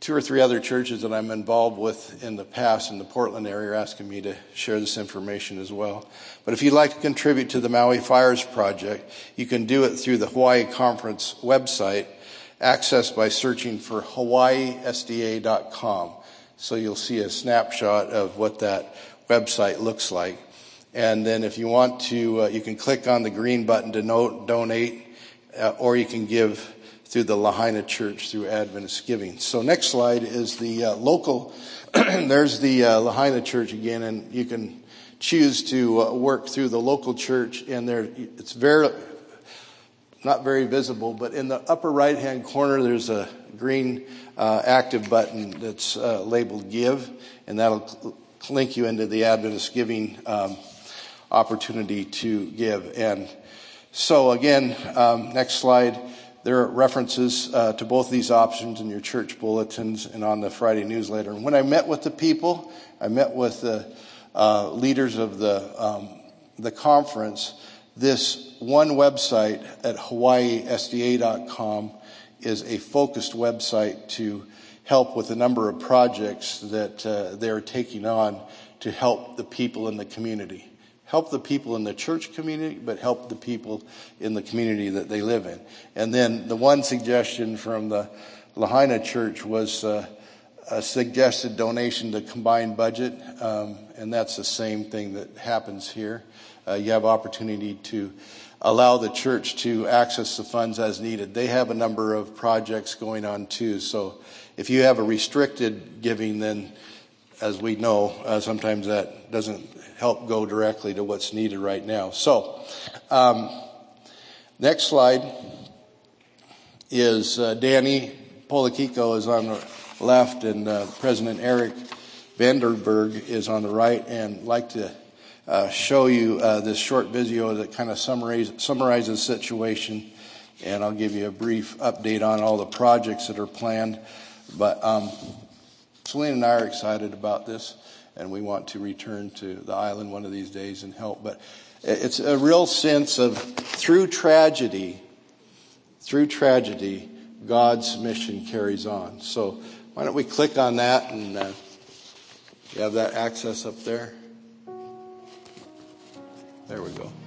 2 or 3 other churches that I'm involved with in the past in the Portland area are asking me to share this information as well. But if you'd like to contribute to the Maui Fires Project, you can do it through the Hawaii Conference website, accessed by searching for hawaiisda.com. So you'll see a snapshot of what that website looks like. And then if you want to, you can click on the green button to donate, or you can give through the Lahaina Church through Adventist Giving. So next slide is the local, there's the Lahaina Church again, and you can choose to work through the local church, and there it's not very visible, but in the upper right-hand corner there's a green active button that's labeled Give, and that'll link you into the Adventist Giving opportunity to give. And so again, next slide. There are references to both these options in your church bulletins and on the Friday newsletter. And when I met with the people, I met with the leaders of the conference. This one website at hawaiisda.com is a focused website to help with a number of projects that they're taking on to help the people in the community. Help the people in the church community, but help the people in the community that they live in. And then the one suggestion from the Lahaina Church was a suggested donation to combined budget, and that's the same thing that happens here. You have opportunity to allow the church to access the funds as needed. They have a number of projects going on too, so if you have a restricted giving, then as we know, sometimes that doesn't help go directly to what's needed right now. So, next slide is Danny Polakiko is on the left, and President Eric Vanderberg is on the right. And I'd like to show you this short video that kind of summarizes the situation, and I'll give you a brief update on all the projects that are planned. But Selena and I are excited about this, and we want to return to the island one of these days and help. But it's a real sense of through tragedy, God's mission carries on. So why don't we click on that, and you have that access up there. There we go.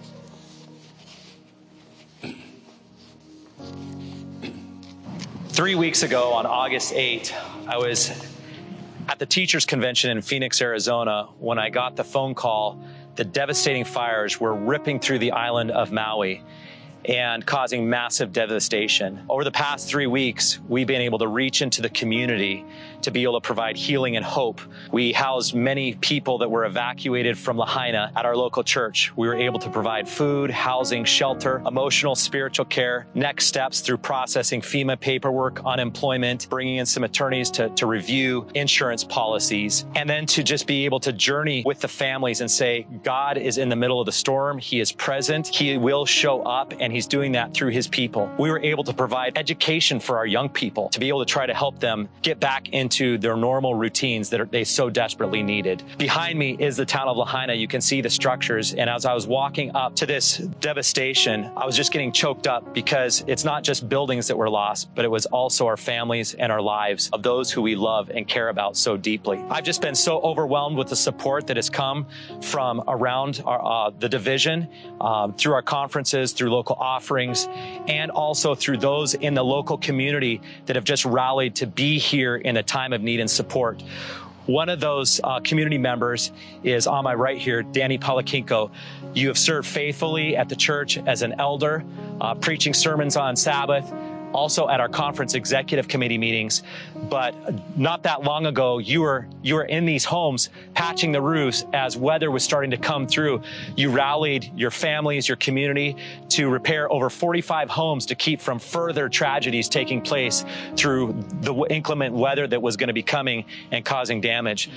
3 weeks ago on August 8th, I was at the Teachers Convention in Phoenix, Arizona, when I got the phone call that devastating fires were ripping through the island of Maui and causing massive devastation. Over the past 3 weeks, we've been able to reach into the community to be able to provide healing and hope. We housed many people that were evacuated from Lahaina at our local church. We were able to provide food, housing, shelter, emotional, spiritual care, next steps through processing FEMA paperwork, unemployment, bringing in some attorneys to review insurance policies, and then to just be able to journey with the families and say, God is in the middle of the storm. He is present. He will show up, and He's doing that through His people. We were able to provide education for our young people to be able to try to help them get back into their normal routines that they so desperately needed. Behind me is the town of Lahaina. You can see the structures. And as I was walking up to this devastation, I was just getting choked up, because it's not just buildings that were lost, but it was also our families and our lives of those who we love and care about so deeply. I've just been so overwhelmed with the support that has come from around the division, through our conferences, through local offerings, and also through those in the local community that have just rallied to be here in a time of need and support. One of those community members is on my right here, Danny Palakinko. You have served faithfully at the church as an elder, preaching sermons on Sabbath, also at our conference executive committee meetings. But not that long ago, you were in these homes patching the roofs as weather was starting to come through. You rallied your families, your community, to repair over 45 homes to keep from further tragedies taking place through the inclement weather that was going to be coming and causing damage.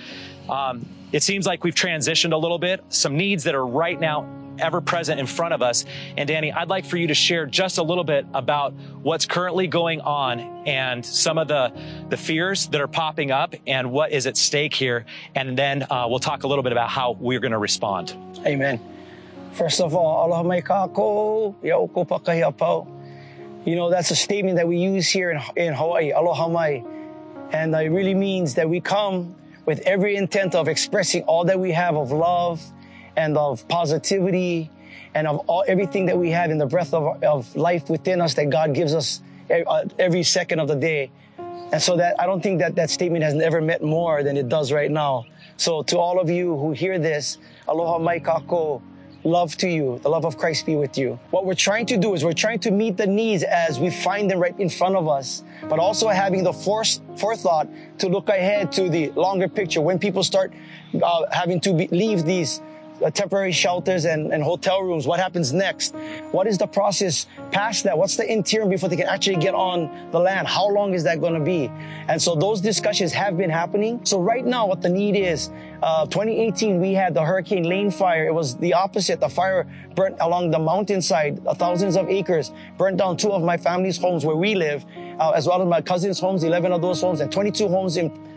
It seems like we've transitioned a little bit. Some needs that are right now ever present in front of us. And Danny, I'd like for you to share just a little bit about what's currently going on and some of the fears that are popping up and what is at stake here. And then we'll talk a little bit about how we're going to respond. Amen. First of all, aloha mai kako, iauko pakahiapau. You know, that's a statement that we use here in Hawaii, aloha mai. And it really means that we come with every intent of expressing all that we have of love and of positivity and of everything that we have in the breath of life within us that God gives us every second of the day. And so that I don't think that statement has never meant more than it does right now. So to all of you who hear this, aloha mai kako, love to you. The love of Christ be with you. What we're trying to do is we're trying to meet the needs as we find them right in front of us, but also having the forethought to look ahead to the longer picture. When people start having to leave these temporary shelters and hotel rooms, what happens next? What is the process past that? What's the interim before they can actually get on the land? How long is that going to be? And so those discussions have been happening. So right now what the need is, 2018 we had the Hurricane Lane fire. It was the opposite. The fire burnt along the mountainside, thousands of acres, burnt down 2 of my family's homes where we live, as well as my cousin's homes, 11 of those homes, and 22 homes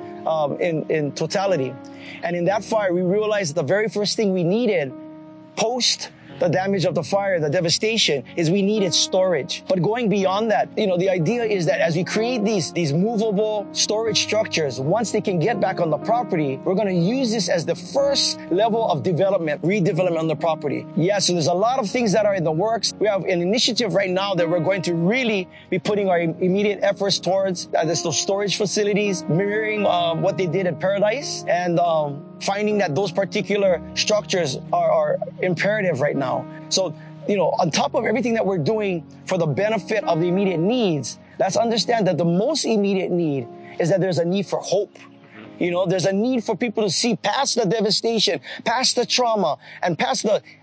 in totality. And in that fire, we realized that the very first thing we needed post the damage of the fire, the devastation, is we needed storage. But going beyond that, the idea is that as we create these movable storage structures, once they can get back on the property, we're going to use this as the first level of redevelopment on the property. Yeah, so there's a lot of things that are in the works. We have an initiative right now that we're going to really be putting our immediate efforts towards. There's those storage facilities, mirroring what they did at Paradise, and finding that those particular structures are imperative right now. So, on top of everything that we're doing for the benefit of the immediate needs, let's understand that the most immediate need is that there's a need for hope. There's a need for people to see past the devastation, past the trauma, and past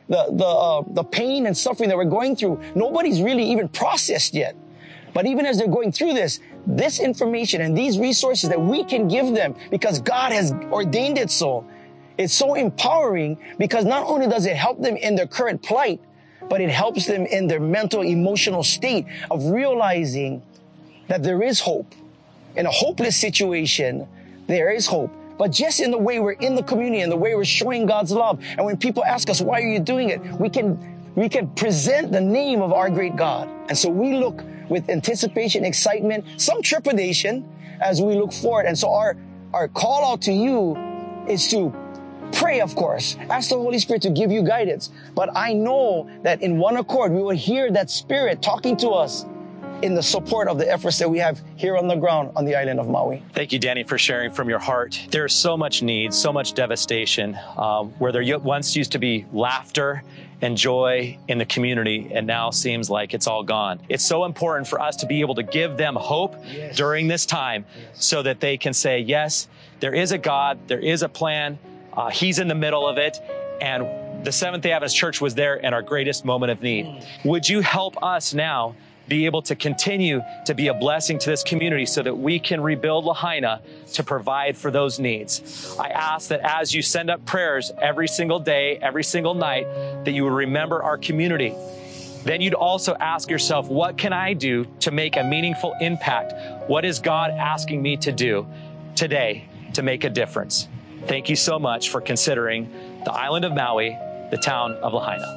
the pain and suffering that we're going through. Nobody's really even processed yet. But even as they're going through this information and these resources that we can give them because God has ordained it so, it's so empowering because not only does it help them in their current plight, but it helps them in their mental, emotional state of realizing that there is hope. In a hopeless situation, there is hope. But just in the way we're in the community and the way we're showing God's love, and when people ask us, why are you doing it? We can present the name of our great God. And so we look with anticipation, excitement, some trepidation as we look forward. And so our call out to you is to pray, of course. Ask the Holy Spirit to give you guidance. But I know that in one accord, we will hear that Spirit talking to us in the support of the efforts that we have here on the ground on the island of Maui. Thank you, Danny, for sharing from your heart. There's so much need, so much devastation, where there once used to be laughter and joy in the community, and now seems like it's all gone. It's so important for us to be able to give them hope during this time so that they can say, yes, there is a God, there is a plan, He's in the middle of it, and the Seventh-day Adventist Church was there in our greatest moment of need. Would you help us now be able to continue to be a blessing to this community so that we can rebuild Lahaina to provide for those needs? I ask that as you send up prayers every single day, every single night, that you would remember our community. Then you'd also ask yourself, what can I do to make a meaningful impact? What is God asking me to do today to make a difference? Thank you so much for considering the island of Maui, the town of Lahaina.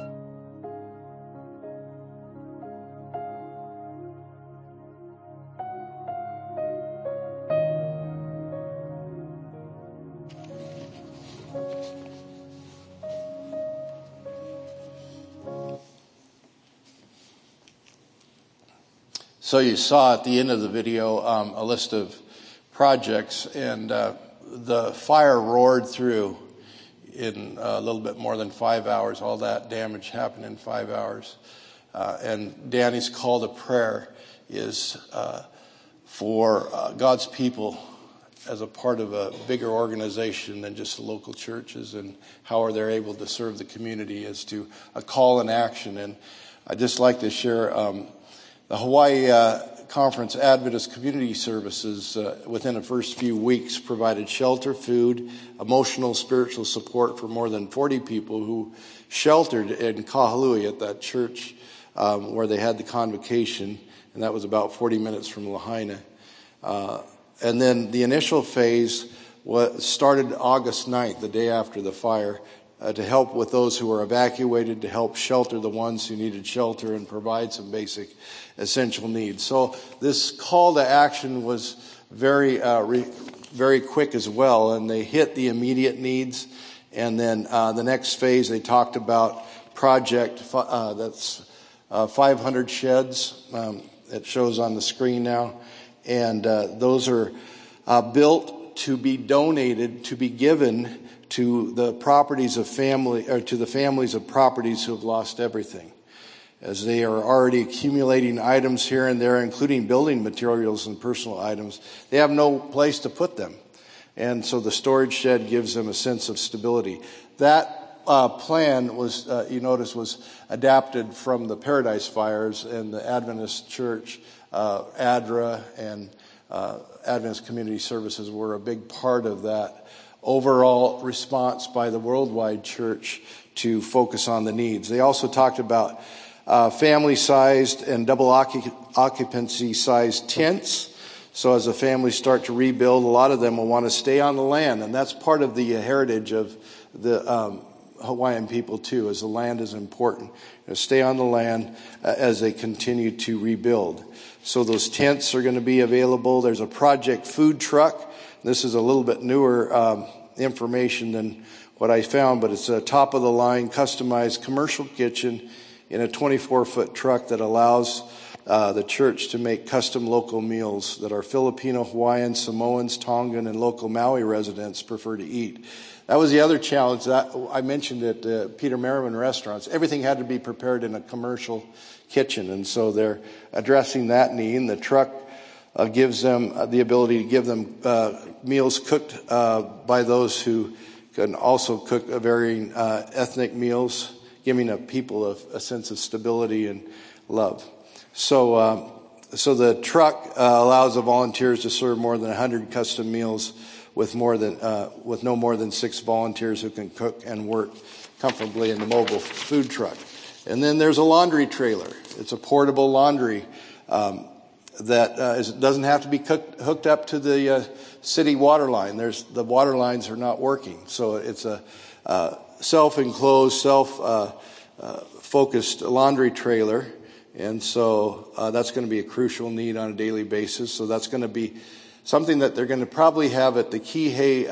So you saw at the end of the video a list of projects, and the fire roared through in a little bit more than 5 hours. All that damage happened in 5 hours. And Danny's call to prayer is for God's people as a part of a bigger organization than just the local churches, and how are they able to serve the community as to a call and action. And I'd just like to share the Hawaii Conference Adventist Community Services within the first few weeks provided shelter, food, emotional, spiritual support for more than 40 people who sheltered in Kahului at that church where they had the convocation, and that was about 40 minutes from Lahaina. And then the initial phase started August 9th, the day after the fire, to help with those who were evacuated, to help shelter the ones who needed shelter and provide some basic essential needs. So this call to action was very quick as well, and they hit the immediate needs. And then the next phase, they talked about project that's 500 sheds. It shows on the screen now, and those are built to be donated, to be given to the properties of family, or to the families of properties who have lost everything, as they are already accumulating items here and there, including building materials and personal items. They have no place to put them, and so the storage shed gives them a sense of stability. That plan was, you notice, was adapted from the Paradise Fires, and the Adventist Church, ADRA, and Adventist Community Services were a big part of that overall response by the worldwide church to focus on the needs. They also talked about family-sized and double occupancy-sized tents. So as the families start to rebuild, a lot of them will want to stay on the land, and that's part of the heritage of the Hawaiian people too, as the land is important. Stay on the land as they continue to rebuild. So those tents are going to be available. There's a project food truck. This is a little bit newer information than what I found, but it's a top-of-the-line customized commercial kitchen in a 24-foot truck that allows the church to make custom local meals that our Filipino, Hawaiian, Samoans, Tongan, and local Maui residents prefer to eat. That was the other challenge that I mentioned at Peter Merriman Restaurants. Everything had to be prepared in a commercial kitchen, and so they're addressing that need. And the truck gives them the ability to give them meals cooked by those who can also cook varying ethnic meals, giving people a sense of stability and love. So the truck allows the volunteers to serve more than 100 custom meals with no more than 6 volunteers who can cook and work comfortably in the mobile food truck. And then there's a laundry trailer. It's a portable laundry that doesn't have to be hooked up to the city water line. The water lines are not working, so it's a self-enclosed, self-focused laundry trailer, and so that's going to be a crucial need on a daily basis. So that's going to be something that they're going to probably have at the Kihei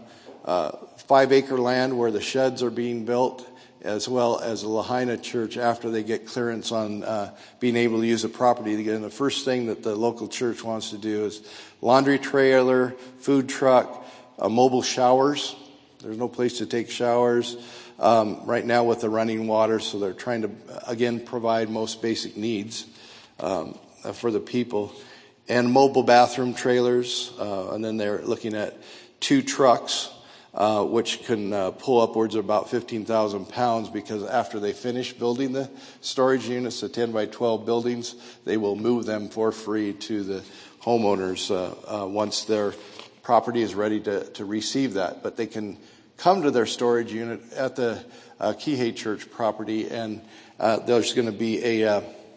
5-acre land where the sheds are being built, as well as the Lahaina Church after they get clearance on being able to use the property again. The first thing that the local church wants to do is laundry trailer, food truck, mobile showers. There's no place to take showers right now with the running water, so they're trying to, again, provide most basic needs for the people. And mobile bathroom trailers, and then they're looking at 2 trucks, which can pull upwards of about 15,000 pounds, because after they finish building the storage units, the 10 by 12 buildings, they will move them for free to the homeowners once their property is ready to receive that. But they can come to their storage unit at the Kihei Church property, and there's going to be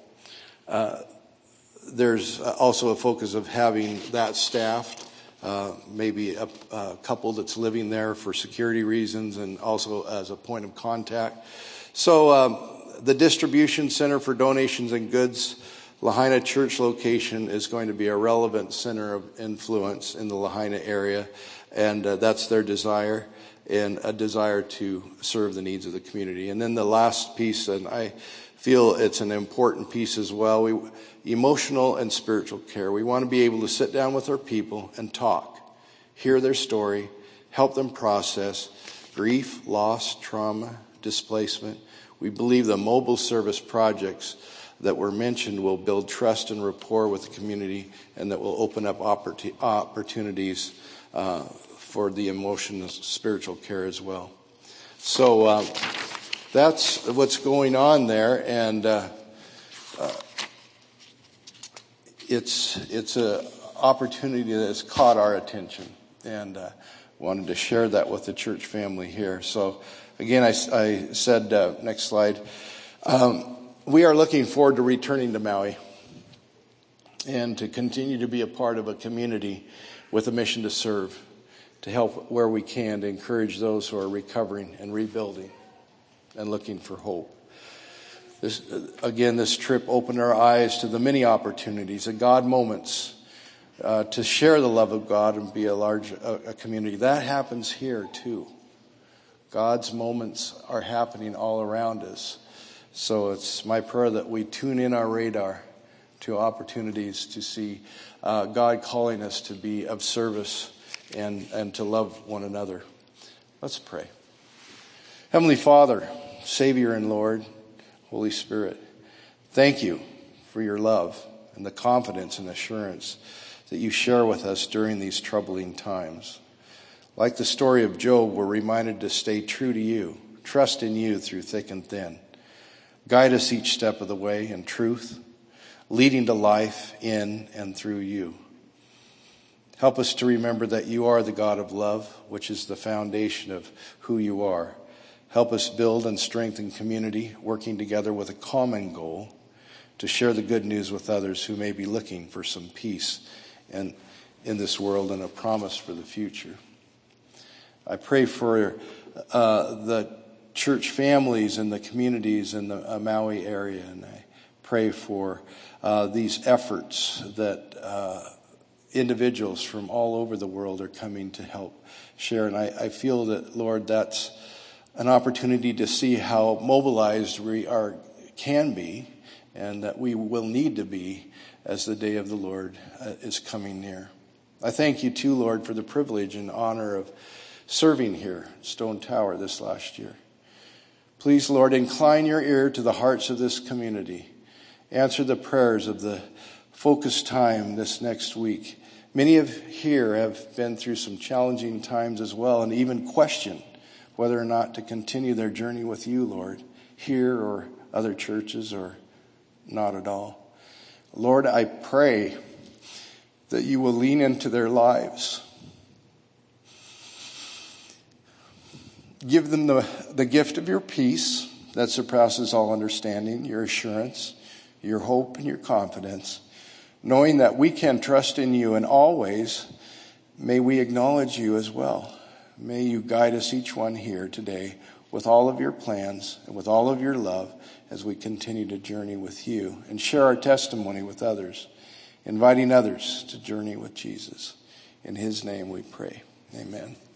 there's also a focus of having that staffed. Maybe a couple that's living there for security reasons and also as a point of contact. So the distribution center for donations and goods, Lahaina Church location, is going to be a relevant center of influence in the Lahaina area, and that's their desire, and a desire to serve the needs of the community. And then the last piece, and I feel it's an important piece as well, emotional and spiritual care. We want to be able to sit down with our people and talk, hear their story, help them process grief, loss, trauma, displacement. We believe the mobile service projects that were mentioned will build trust and rapport with the community, and that will open up opportunities for the emotional, spiritual care as well. So that's what's going on there, and it's an opportunity that has caught our attention, and wanted to share that with the church family here. So again, I said, next slide, we are looking forward to returning to Maui and to continue to be a part of a community with a mission to serve, to help where we can, to encourage those who are recovering and rebuilding and looking for hope. This trip opened our eyes to the many opportunities and God moments to share the love of God and be a community. That happens here too. God's moments are happening all around us. So it's my prayer that we tune in our radar to opportunities to see God calling us to be of service and to love one another. Let's pray. Heavenly Father, Savior and Lord, Holy Spirit, thank you for your love and the confidence and assurance that you share with us during these troubling times. Like the story of Job, we're reminded to stay true to you, trust in you through thick and thin. Guide us each step of the way in truth, leading to life in and through you. Help us to remember that you are the God of love, which is the foundation of who you are. Help us build and strengthen community, working together with a common goal to share the good news with others who may be looking for some peace and in this world and a promise for the future. I pray for the church families and the communities in the Maui area, and I pray for these efforts that individuals from all over the world are coming to help share. And I feel that, Lord, that's an opportunity to see how mobilized we can be, and that we will need to be as the day of the Lord is coming near. I thank you too, Lord, for the privilege and honor of serving here at Stone Tower this last year. Please, Lord, incline your ear to the hearts of this community. Answer the prayers of the focus time this next week. Many of here have been through some challenging times as well, and even question whether or not to continue their journey with you, Lord, here or other churches or not at all. Lord, I pray that you will lean into their lives. Give them the gift of your peace that surpasses all understanding, your assurance, your hope, and your confidence, knowing that we can trust in you, and always may we acknowledge you as well. May you guide us, each one here today, with all of your plans and with all of your love as we continue to journey with you and share our testimony with others, inviting others to journey with Jesus. In his name we pray. Amen.